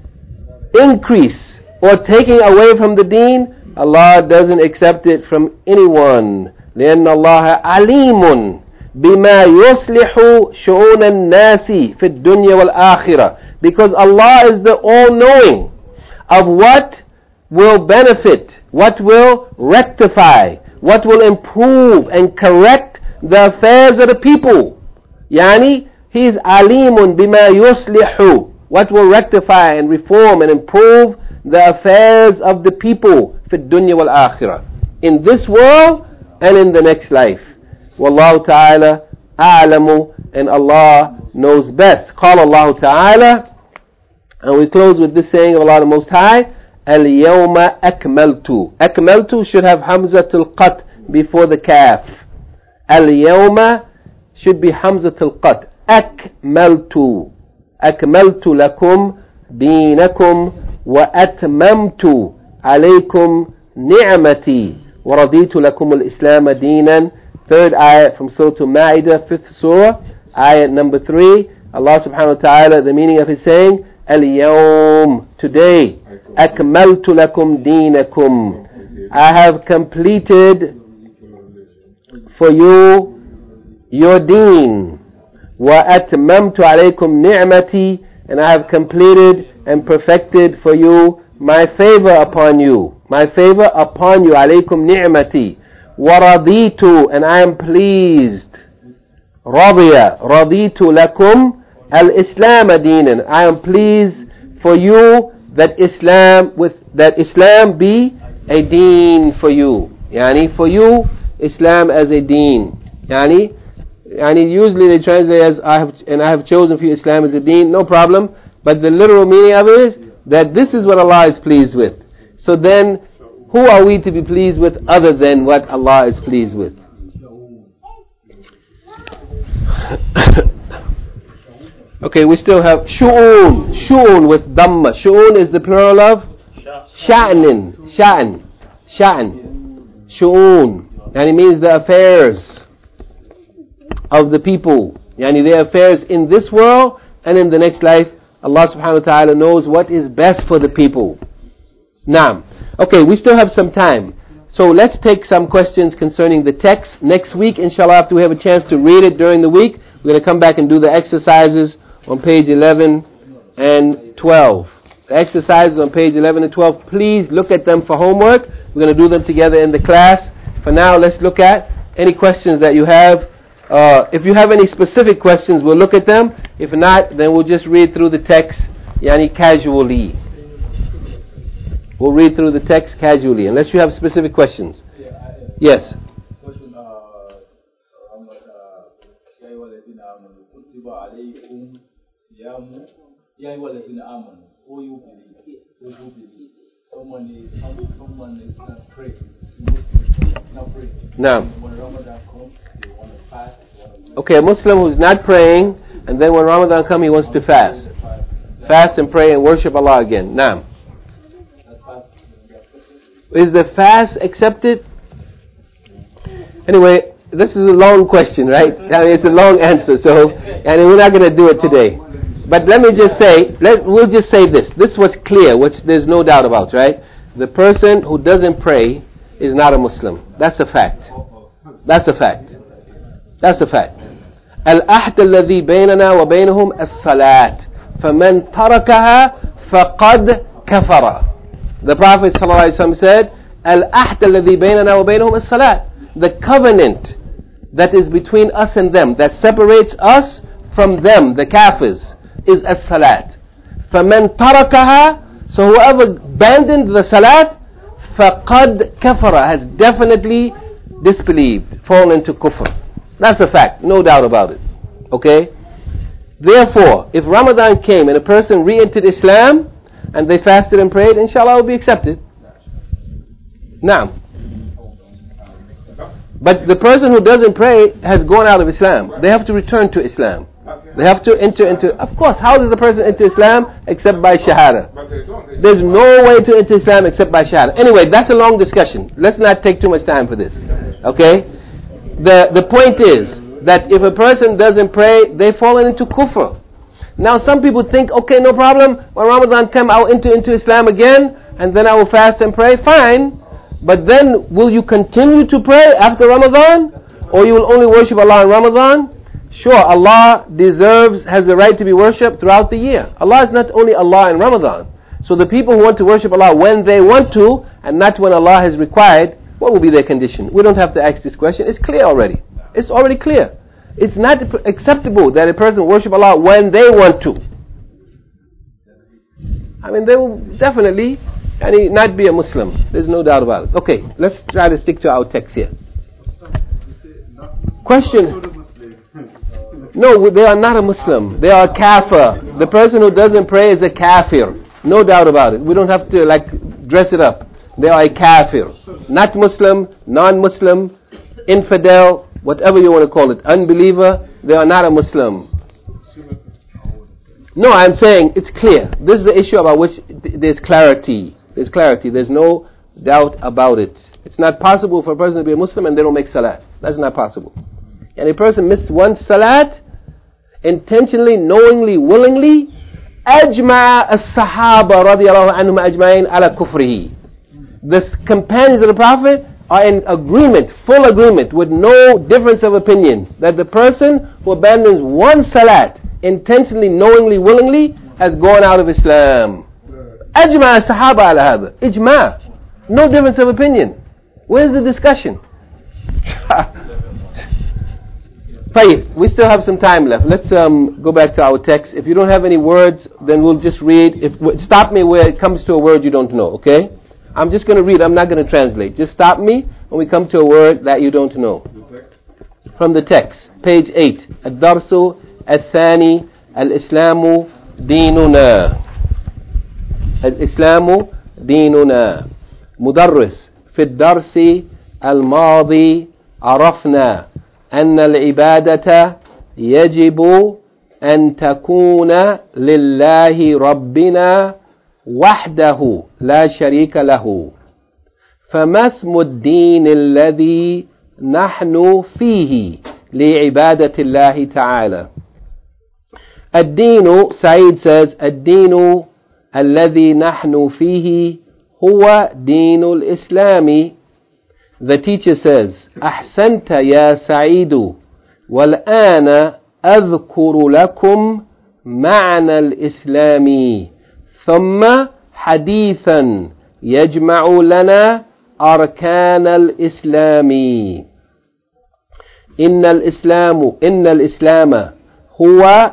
increase or taking away from the deen, Allah doesn't accept it from anyone. لأن الله عليم بما يصلح شؤون الناس في الدنيا والآخرة. Because Allah is the all-knowing of what will benefit, what will rectify, what will improve and correct the affairs of the people. Yani, He is alimun bima yuslihu, what will rectify and reform and improve the affairs of the people fi dunya wal akhirah, in this world and in the next life. Wallahu ta'ala a'lamu, and Allah knows best. Qala Allah ta'ala, and we close with this saying of Allah the Most High, Al-yawma akmaltu. Akmaltu should have hamzatul qat before the kaf. Al-yawma should be hamzatul qat. Akmaltu. Akmaltu lakum deenakum wa atmamtu alaykum ni'mati wa raditu lakum al-islam deenan. Third ayat from Surah Al-Ma'idah, 5th surah, ayat number 3. Allah subhanahu wa ta'ala, the meaning of His saying, Al-yawm, today, akmaltu lakum deenakum, I have completed for you your deen. Wa atmamtu alaykum ni'mati, and I have completed and perfected for you my favor upon you. My favor upon you, alaykum ni'mati. Wa raditu, and I am pleased. Radiya, raditu lakum al-Islam deenan. I am pleased for you that Islam be a deen for you. Yani for you, Islam as a deen. Yani usually they translate as I have chosen for you Islam as a deen. No problem. But the literal meaning of it is that this is what Allah is pleased with. So then, who are we to be pleased with other than what Allah is pleased with? Okay, we still have shu'un. Shu'un with dhamma. Shu'un is the plural of Sha'n. Shu'un. And it means the affairs of the people. Yani their affairs in this world and in the next life. Allah subhanahu wa ta'ala knows what is best for the people. Naam. Okay, we still have some time. So let's take some questions concerning the text. Next week, inshallah, after we have a chance to read it during the week, we're going to come back and do the exercises on page 11 and 12. The exercises on page 11 and 12, please look at them for homework. We're going to do them together in the class. For now, let's look at any questions that you have. If you have any specific questions, we'll look at them. If not, then we'll just read through the text casually. We'll read through the text casually, unless you have specific questions. Yes. Someone is not praying. No. When Ramadan comes, they want to fast. Okay, a Muslim who's not praying, and then when Ramadan comes, he wants to fast. Fast and pray and worship Allah again. Naam. Is the fast accepted? Anyway, this is a long question, right? I mean, it's a long answer, so and we're not going to do it today. But let me just say, we'll just say this. This was clear, which there's no doubt about, right? The person who doesn't pray is not a Muslim. That's a fact. That's a fact. That's a fact. العهد الذي بيننا وبينهم الصلاة فمن تركها فقد كفر. The Prophet ﷺ said, العهد الذي بيننا وبينهم الصلاة. The covenant that is between us and them, that separates us from them, the kafirs, is as-salat. فَمَنْ تَرَكَهَا. So whoever abandoned the salat, فَقَدْ كَفَرَ, has definitely disbelieved, fallen into kufr. That's a fact, no doubt about it. Okay? Therefore, if Ramadan came and a person re-entered Islam, and they fasted and prayed, inshallah it will be accepted. Now, but the person who doesn't pray has gone out of Islam. They have to return to Islam. They have to enter into... Of course, how does a person enter Islam except by Shahada? There's no way to enter Islam except by Shahada. Anyway, that's a long discussion. Let's not take too much time for this. Okay? The point is that if a person doesn't pray, they've fallen into kufr. Now some people think, okay, no problem. When Ramadan comes, I'll enter into Islam again, and then I will fast and pray. Fine. But then, will you continue to pray after Ramadan? Or you will only worship Allah in Ramadan? Sure, Allah has the right to be worshipped throughout the year. Allah is not only Allah in Ramadan. So the people who want to worship Allah when they want to, and not when Allah has required, what will be their condition? We don't have to ask this question. It's clear already. It's already clear. It's not acceptable that a person worship Allah when they want to. I mean, they will definitely not be a Muslim. There's no doubt about it. Okay, let's try to stick to our text here. Question. No, they are not a Muslim. They are a kafir. The person who doesn't pray is a kafir. No doubt about it. We don't have to dress it up. They are a kafir. Not Muslim, non-Muslim, infidel, whatever you want to call it, unbeliever. They are not a Muslim. No, I'm saying it's clear. This is the issue about which there's clarity. There's clarity. There's no doubt about it. It's not possible for a person to be a Muslim and they don't make salat. That's not possible. And a person missed one salat, intentionally, knowingly, willingly, أجمع الصحابة رضي الله عنهم أجمعين على كفره. The companions of the Prophet are in agreement, full agreement, with no difference of opinion, that the person who abandons one salat, intentionally, knowingly, willingly, has gone out of Islam. أجمع الصحابة على هذا. إجماع. No difference of opinion. Where's the discussion? We still have some time left. Let's go back to our text. If you don't have any words, then we'll just read. Stop me where it comes to a word you don't know, okay? I'm just going to read. I'm not going to translate. Just stop me when we come to a word that you don't know. From the text, page 8. الدرس الثاني الإسلام ديننا. الإسلام ديننا. مدرس في الدرس الماضي عرفنا أن العبادة يجب أن تكون لله ربنا وحده لا شريك له. فما اسم الدين الذي نحن فيه لعبادة الله تعالى؟ الدين, Saeed says, الدين الذي نحن فيه هو دين الإسلام. The teacher says, أحسنت يا سعيد، والآن أذكر لكم معنى الإسلام ثم حديثا يجمع لنا أركان الإسلام. إن الإسلام هو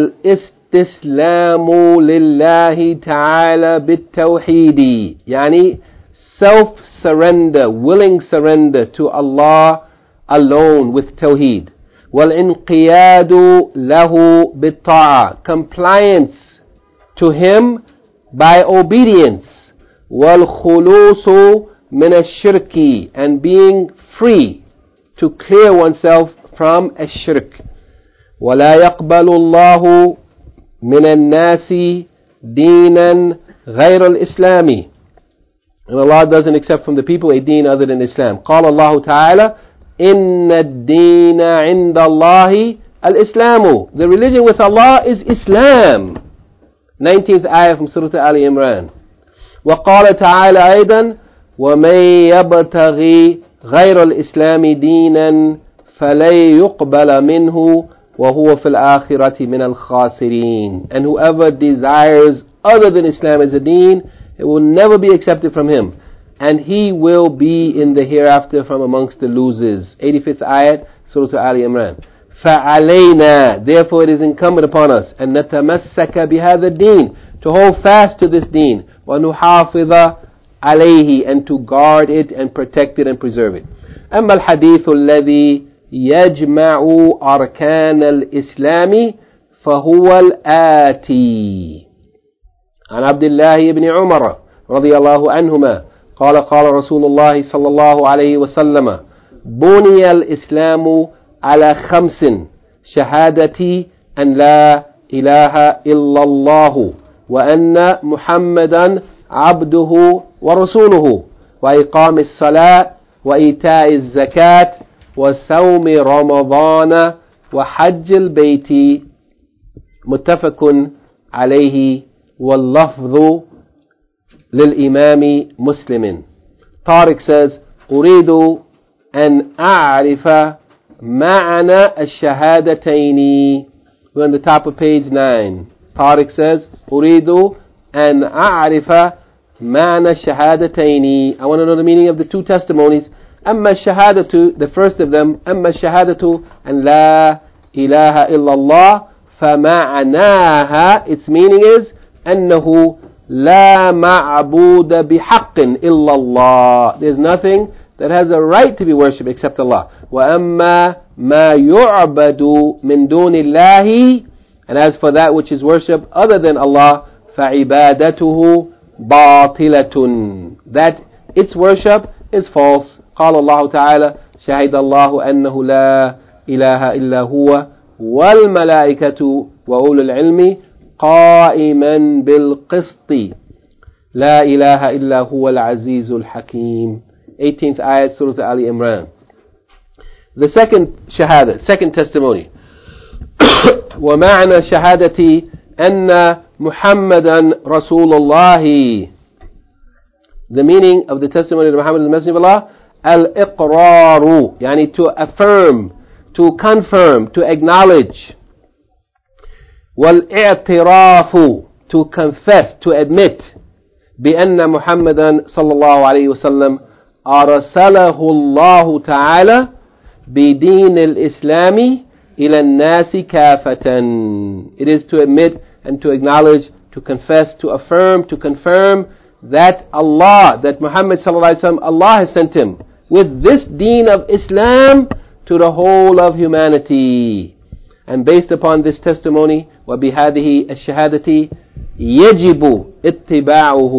الاستسلام لله تعالى بالتوحيد، يعني self-surrender, willing surrender to Allah alone with tawheed. والانقياد له بالطاعة, compliance to him by obedience. والخلوص من الشرك, and being free to clear oneself from الشرك. ولا يقبل الله من الناس دينا غير الإسلام, and Allah doesn't accept from the people a deen other than Islam. قال الله تعالى إن الدين عند الله الإسلام. The religion with Allah is Islam. 19th ayah from Surah Ali Imran. وقال تعالى أيضا ومن يبتغي غير الإسلام دينا فلن يقبل منه وهو في الآخرة من الخاسرين. And whoever desires other than Islam as a deen, it will never be accepted from him, and he will be in the hereafter from amongst the losers. 85th ayat, Surah Ali Imran. فَعَلَيْنَا, therefore it is incumbent upon us, أن نتمسك بهذا الدين, to hold fast to this deen, وَنُحَافِظَ عليه, and to guard it and protect it and preserve it. أما الحديث الذي يجمع أركان الإسلام فهو الآتي. عن عبد الله بن عمر رضي الله عنهما قال قال رسول الله صلى الله عليه وسلم بني الإسلام على 5: شهادة أن لا إله إلا الله وأن محمدا عبده ورسوله وإقام الصلاة وإيتاء الزكاة وصوم رمضان وحج البيت. متفق عليه واللفظ للإمام مسلم. Tariq says أريد أن أعرف معنى الشهادتين. We're on the top of page 9. Tariq says أريد أن أعرف معنى الشهادتين. I want to know the meaning of the two testimonies. أما الشهادة, the first of them, أما الشهادة أن لا إله إلا الله فمعناها, its meaning is أنه لا معبود بحق إلا الله. There's nothing that has a right to be worshipped except Allah. وأما ما يعبد من دون الله, and as for that which is worshipped other than Allah, فعبادته باطلة, that its worship is false. قال الله تعالى شهد الله أنه لا إله إلا هو والملائكة وأولو العلم قائما بالقسط لا إله إلا هو العزيز الحكيم. 18th ayat, Surah Ali Imran. The second shahada, second testimony. ومعنى شهادتي أن محمدا رسول الله. The meaning of the testimony of Muhammad is the Messenger of Allah, al-iqraru, yani to affirm, to confirm, to acknowledge. Wal-i'tirafu, to confess, to admit. بأن محمدا صلى الله عليه وسلم أرسله الله تعالى بدين الإسلام إلى الناس كافة. It is to admit and to acknowledge, to confess, to affirm, to confirm that Allah, that Muhammad sallallahu alaihi wasallam, Allah has sent him with this deen of Islam to the whole of humanity. And based upon this testimony, وبهذه الشهادة يجب اتباعه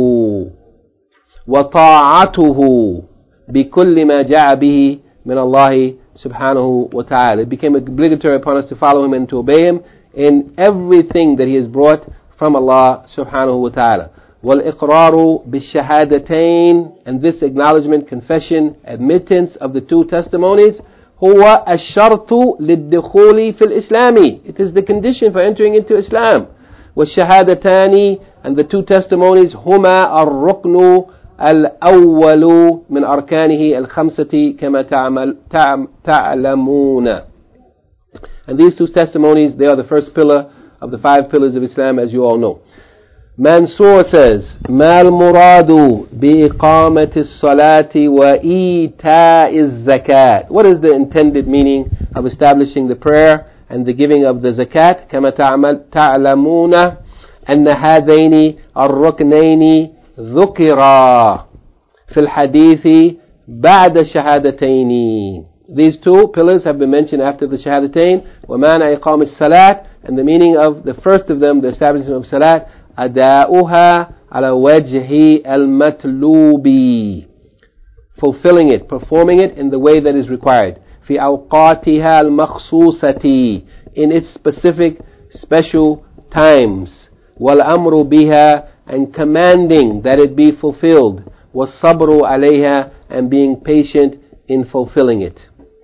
وطاعته بكل ما جاء به من الله subhanahu wa ta'ala. It became obligatory upon us to follow him and to obey him in everything that he has brought from Allah subhanahu wa ta'ala. والإقرار بالشهادتين, and this acknowledgement, confession, admittance of the two testimonies, هو الشرط للدخول في الإسلام. It is the condition for entering into Islam. والشهادتان, and the two testimonies, هما الركن الأول من أركانه الخمسة كما تعلمون. And these two testimonies, they are the first pillar of the 5 pillars of Islam, as you all know. Mansour says, ما المراد بإقامة الصلاة وإيتاء الزكاة. What is the intended meaning of establishing the prayer and the giving of the zakat? كما تعلمون أن هذين الركنين ذكرا في الحديث بعد الشهادتين. These two pillars have been mentioned after the shahadatain. ومعنى إقامة الصلاة, and the meaning of the first of them, the establishment of salat, أداؤها على وجه المطلوب, fulfilling it, performing it in the way that is required. في أوقاتها المخصوصة, in its specific, special times. والأمر بها, and commanding that it be fulfilled. والصبر عليها, and being patient in fulfilling it.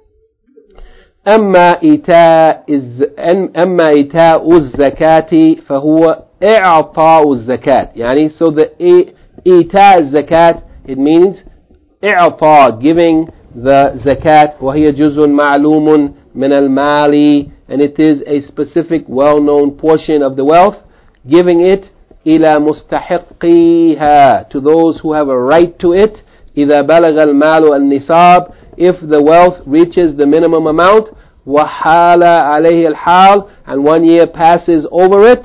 أما إيتاء الزكاة فهو إعطاء الزكاة. يعني, so the إيتاء الزكاة, it means إعطاء, giving the zakat. وهي جزء معلوم من المال, and it is a specific well-known portion of the wealth. Giving it إلى مستحقيها, to those who have a right to it. إذا بلغ المال النصاب, if the wealth reaches the minimum amount. وحال عليه الحال, and 1 year passes over it.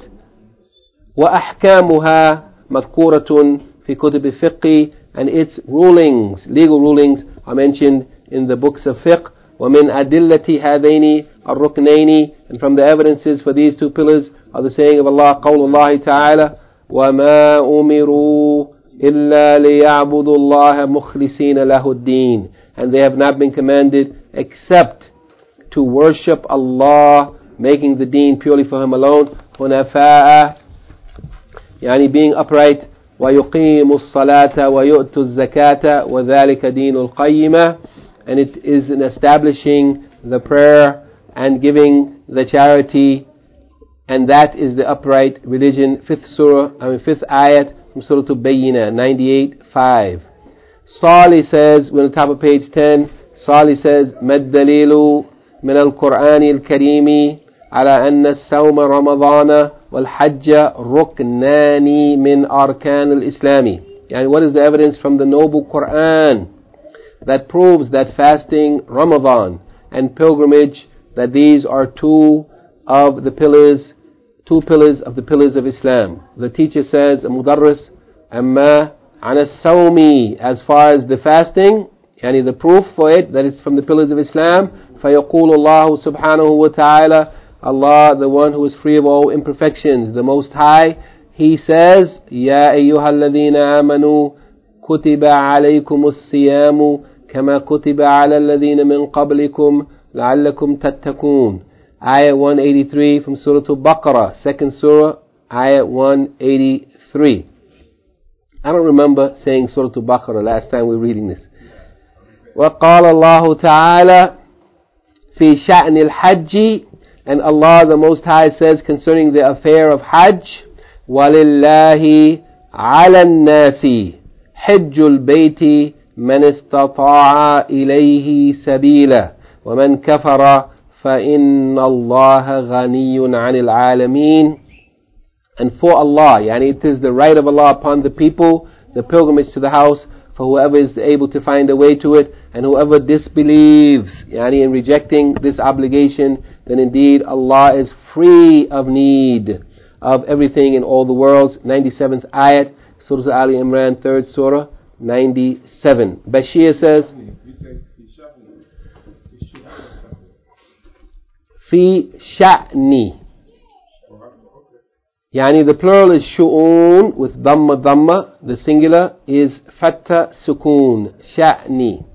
وأحكامها مذكورة في كتب الفقه, and its rulings, legal rulings, are mentioned in the books of fiqh. ومن أدلة هذين الركنين, and from the evidences for these two pillars are the saying of Allah, قول الله تعالى وما أمروا إلا ليعبدوا الله مخلصين له الدين, and they have not been commanded except to worship Allah, making the deen purely for Him alone. حنفاء, يعني being upright. ويقيموا الصلاة ويؤتوا الزكاة وذلك دين القيمة, and it is in establishing the prayer and giving the charity, and that is the upright religion. 5th ayat from Surah Al-Bayyinah, 98:5. Salih says, we're on the top of page 10. Salih says, ما الدليل من القرآن الكريم على أن الصوم رمضان والحج ركنان من أركان الإسلام. And what is the evidence from the noble Quran that proves that fasting Ramadan and pilgrimage, that these are two of the pillars of the pillars of Islam? The teacher says, Mudarris, أما عن الصوم, as far as the fasting, yani the proof for it that it's from the pillars of Islam, فيقول الله سبحانه وتعالى, Allah, the one who is free of all imperfections, the Most High, He says, يا أيها الذين آمنوا كتب عليكم الصيام كما كتب على الذين من قبلكم لعلكم تتقون. Ayah 183 from Surah Al-Baqarah, 2nd Surah, Ayah 183. I don't remember saying Surah Al-Baqarah last time we were reading this. وقال الله تعالى في شأن الحج, and Allah the Most High says concerning the affair of Hajj, وَلِلَّهِ عَلَى النَّاسِ حِجُّ الْبَيْتِ مَنِ اسْتَطَاعَ إِلَيْهِ سَبِيلًا وَمَنْ كَفَرَ فَإِنَّ اللَّهَ غَنِيٌّ عَنِ الْعَالَمِينَ. And for Allah, yani it is the right of Allah upon the people, the pilgrimage to the house, for whoever is able to find a way to it, and whoever disbelieves, yani in rejecting this obligation, then indeed Allah is free of need of everything in all the worlds. 97th ayat, Surah Ali Imran, 3rd Surah, 97. Bashir says, في شأني, يعني the plural is shu'un with dhamma, the singular is fatta sukun, sha'ni.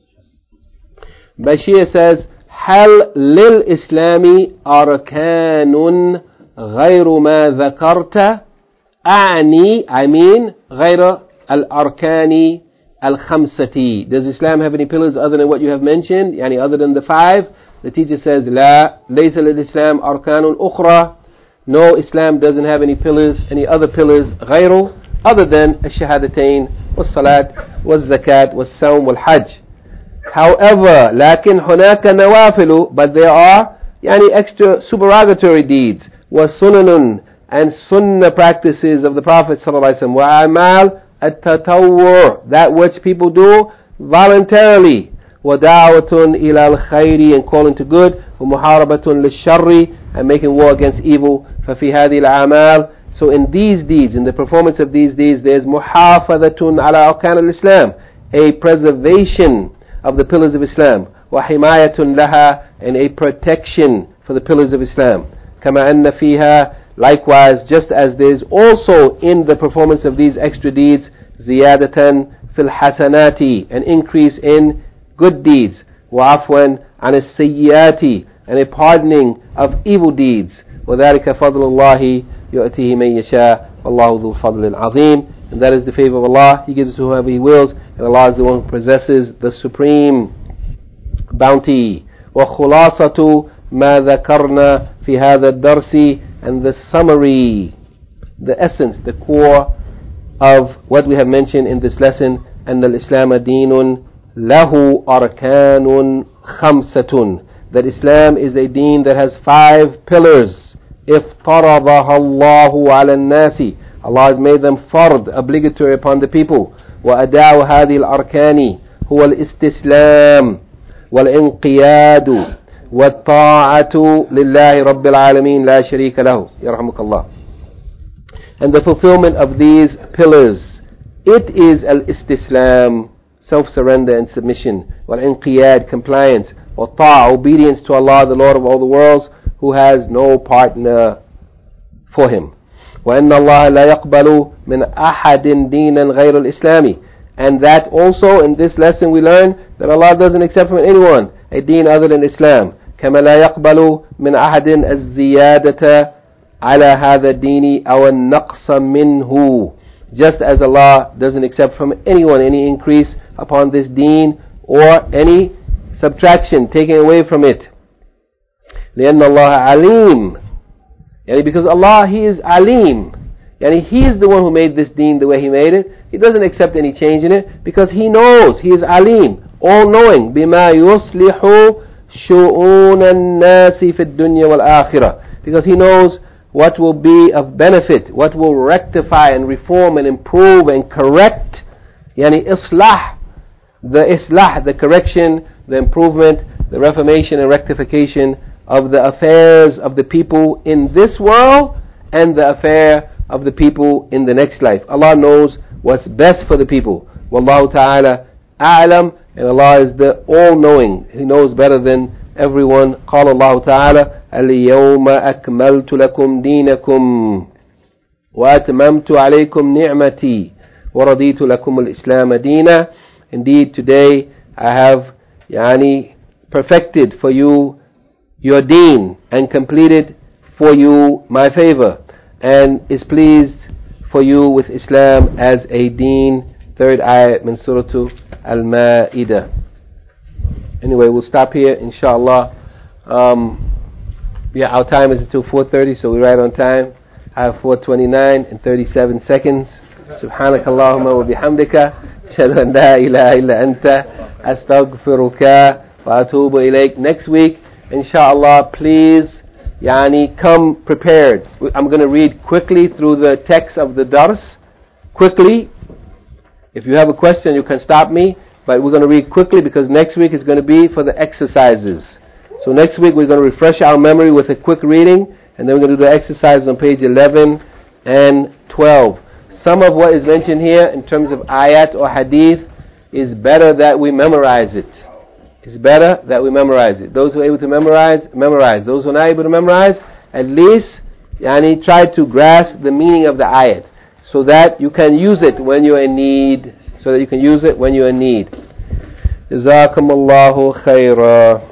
Bashir says, هل للإسلام أركان غير ما ذكرت I mean غير الأركان الخمسة. Does Islam have any pillars other than what you have mentioned? يعني other than the 5? The teacher says لا ليس للإسلام أركان أخرى. No, Islam doesn't have any pillars, any other pillars غيره other than الشهادتين والصلاة والزكاة والصوم والحج. However, لكن هناك نوافل, but there are يعني extra supererogatory deeds وسنن and sunnah practices of the Prophet ﷺ, وأعمال التطوع, that which people do voluntarily, ودعوة إلى الخير, and calling to good, ومحاربة للشر, and making war against evil. ففي هذه الأعمال, so in these deeds, in the performance of these deeds, there's محافظة على أركان الإسلام, a preservation of the pillars of Islam, وحماية لها, and a protection for the pillars of Islam. كما أن فيها, likewise, just as there is also in the performance of these extra deeds زيادة في الحسنات, an increase in good deeds, وعفوا عن السيئات, and a pardoning of evil deeds. وذلك فضل الله يؤتيه من يشاء والله ذو الفضل العظيم. And that is the favor of Allah. He gives it to whoever He wills, and Allah is the one who possesses the supreme bounty. وخلاصة ما ذكرنا في هذا الدرس, and the summary, the essence, the core of what we have mentioned in this lesson, أن الإسلام دين له أركان خمسة, that Islam is a deen that has 5 pillars. افترضها الله على الناس, Allah has made them fard, obligatory upon the people. وأداء هذه الأركان هو الاستسلام والانقياد والطاعة لله رب العالمين لا شريك له يرحمك الله. And the fulfillment of these pillars, it is al-istislam, self-surrender and submission, wal-inqiyad, compliance, wa-ta'a, obedience to Allah, the Lord of all the worlds, who has no partner for Him. وَإِنَّ اللَّهَ لَا يَقْبَلُ مِنْ أَحَدٍ دِينًا غَيْرَ الْإِسْلَامِ. And that also in this lesson we learn that Allah doesn't accept from anyone a deen other than Islam. كما لا يقبل من أحد الزيادة على هذا الدين أو النقص منه. Just as Allah doesn't accept from anyone any increase upon this deen or any subtraction, taking away from it. لأن الله عليم, يعني because Allah, He is alim, يعني He is the one who made this deen the way He made it. He doesn't accept any change in it because He knows, He is alim, all-knowing. بما يصلح شؤون الناس في الدنيا والآخرة, because He knows what will be of benefit, what will rectify and reform and improve and correct. يعني إصلاح, the correction, the improvement, the reformation and rectification of the affairs of the people in this world and the affair of the people in the next life. Allah knows what's best for the people. Wallahu ta'ala a'lam, and Allah is the all-knowing. He knows better than everyone. قال الله تعالى اليوم أكملت لكم دينكم وأتممت عليكم نعمتي ورضيت لكم الإسلام دينا. Indeed, today I have perfected for you your deen and completed for you my favor, and is pleased for you with Islam as a deen. 3rd ayat min Surah Al-Ma'idah. Anyway, we'll stop here, inshallah. Our time is until 4:30, so we're right on time. I have 4:29 and 37 seconds. سبحانك اللهم وبحمدك أشهد أن لا إله إلا أنت أستغفرك وأتوب إليك. Next week, inshallah, please come prepared. I'm going to read quickly through the text of the dars, quickly. If you have a question, you can stop me, but we're going to read quickly because next week is going to be for the exercises. So next week we're going to refresh our memory with a quick reading, and then we're going to do the exercises on page 11 and 12. Some of what is mentioned here in terms of ayat or hadith is better that we memorize it. It's better that we memorize it. Those who are able to memorize, memorize. Those who are not able to memorize, at least try to grasp the meaning of the ayat, so that you can use it when you're in need. Jazakumullahu khaira.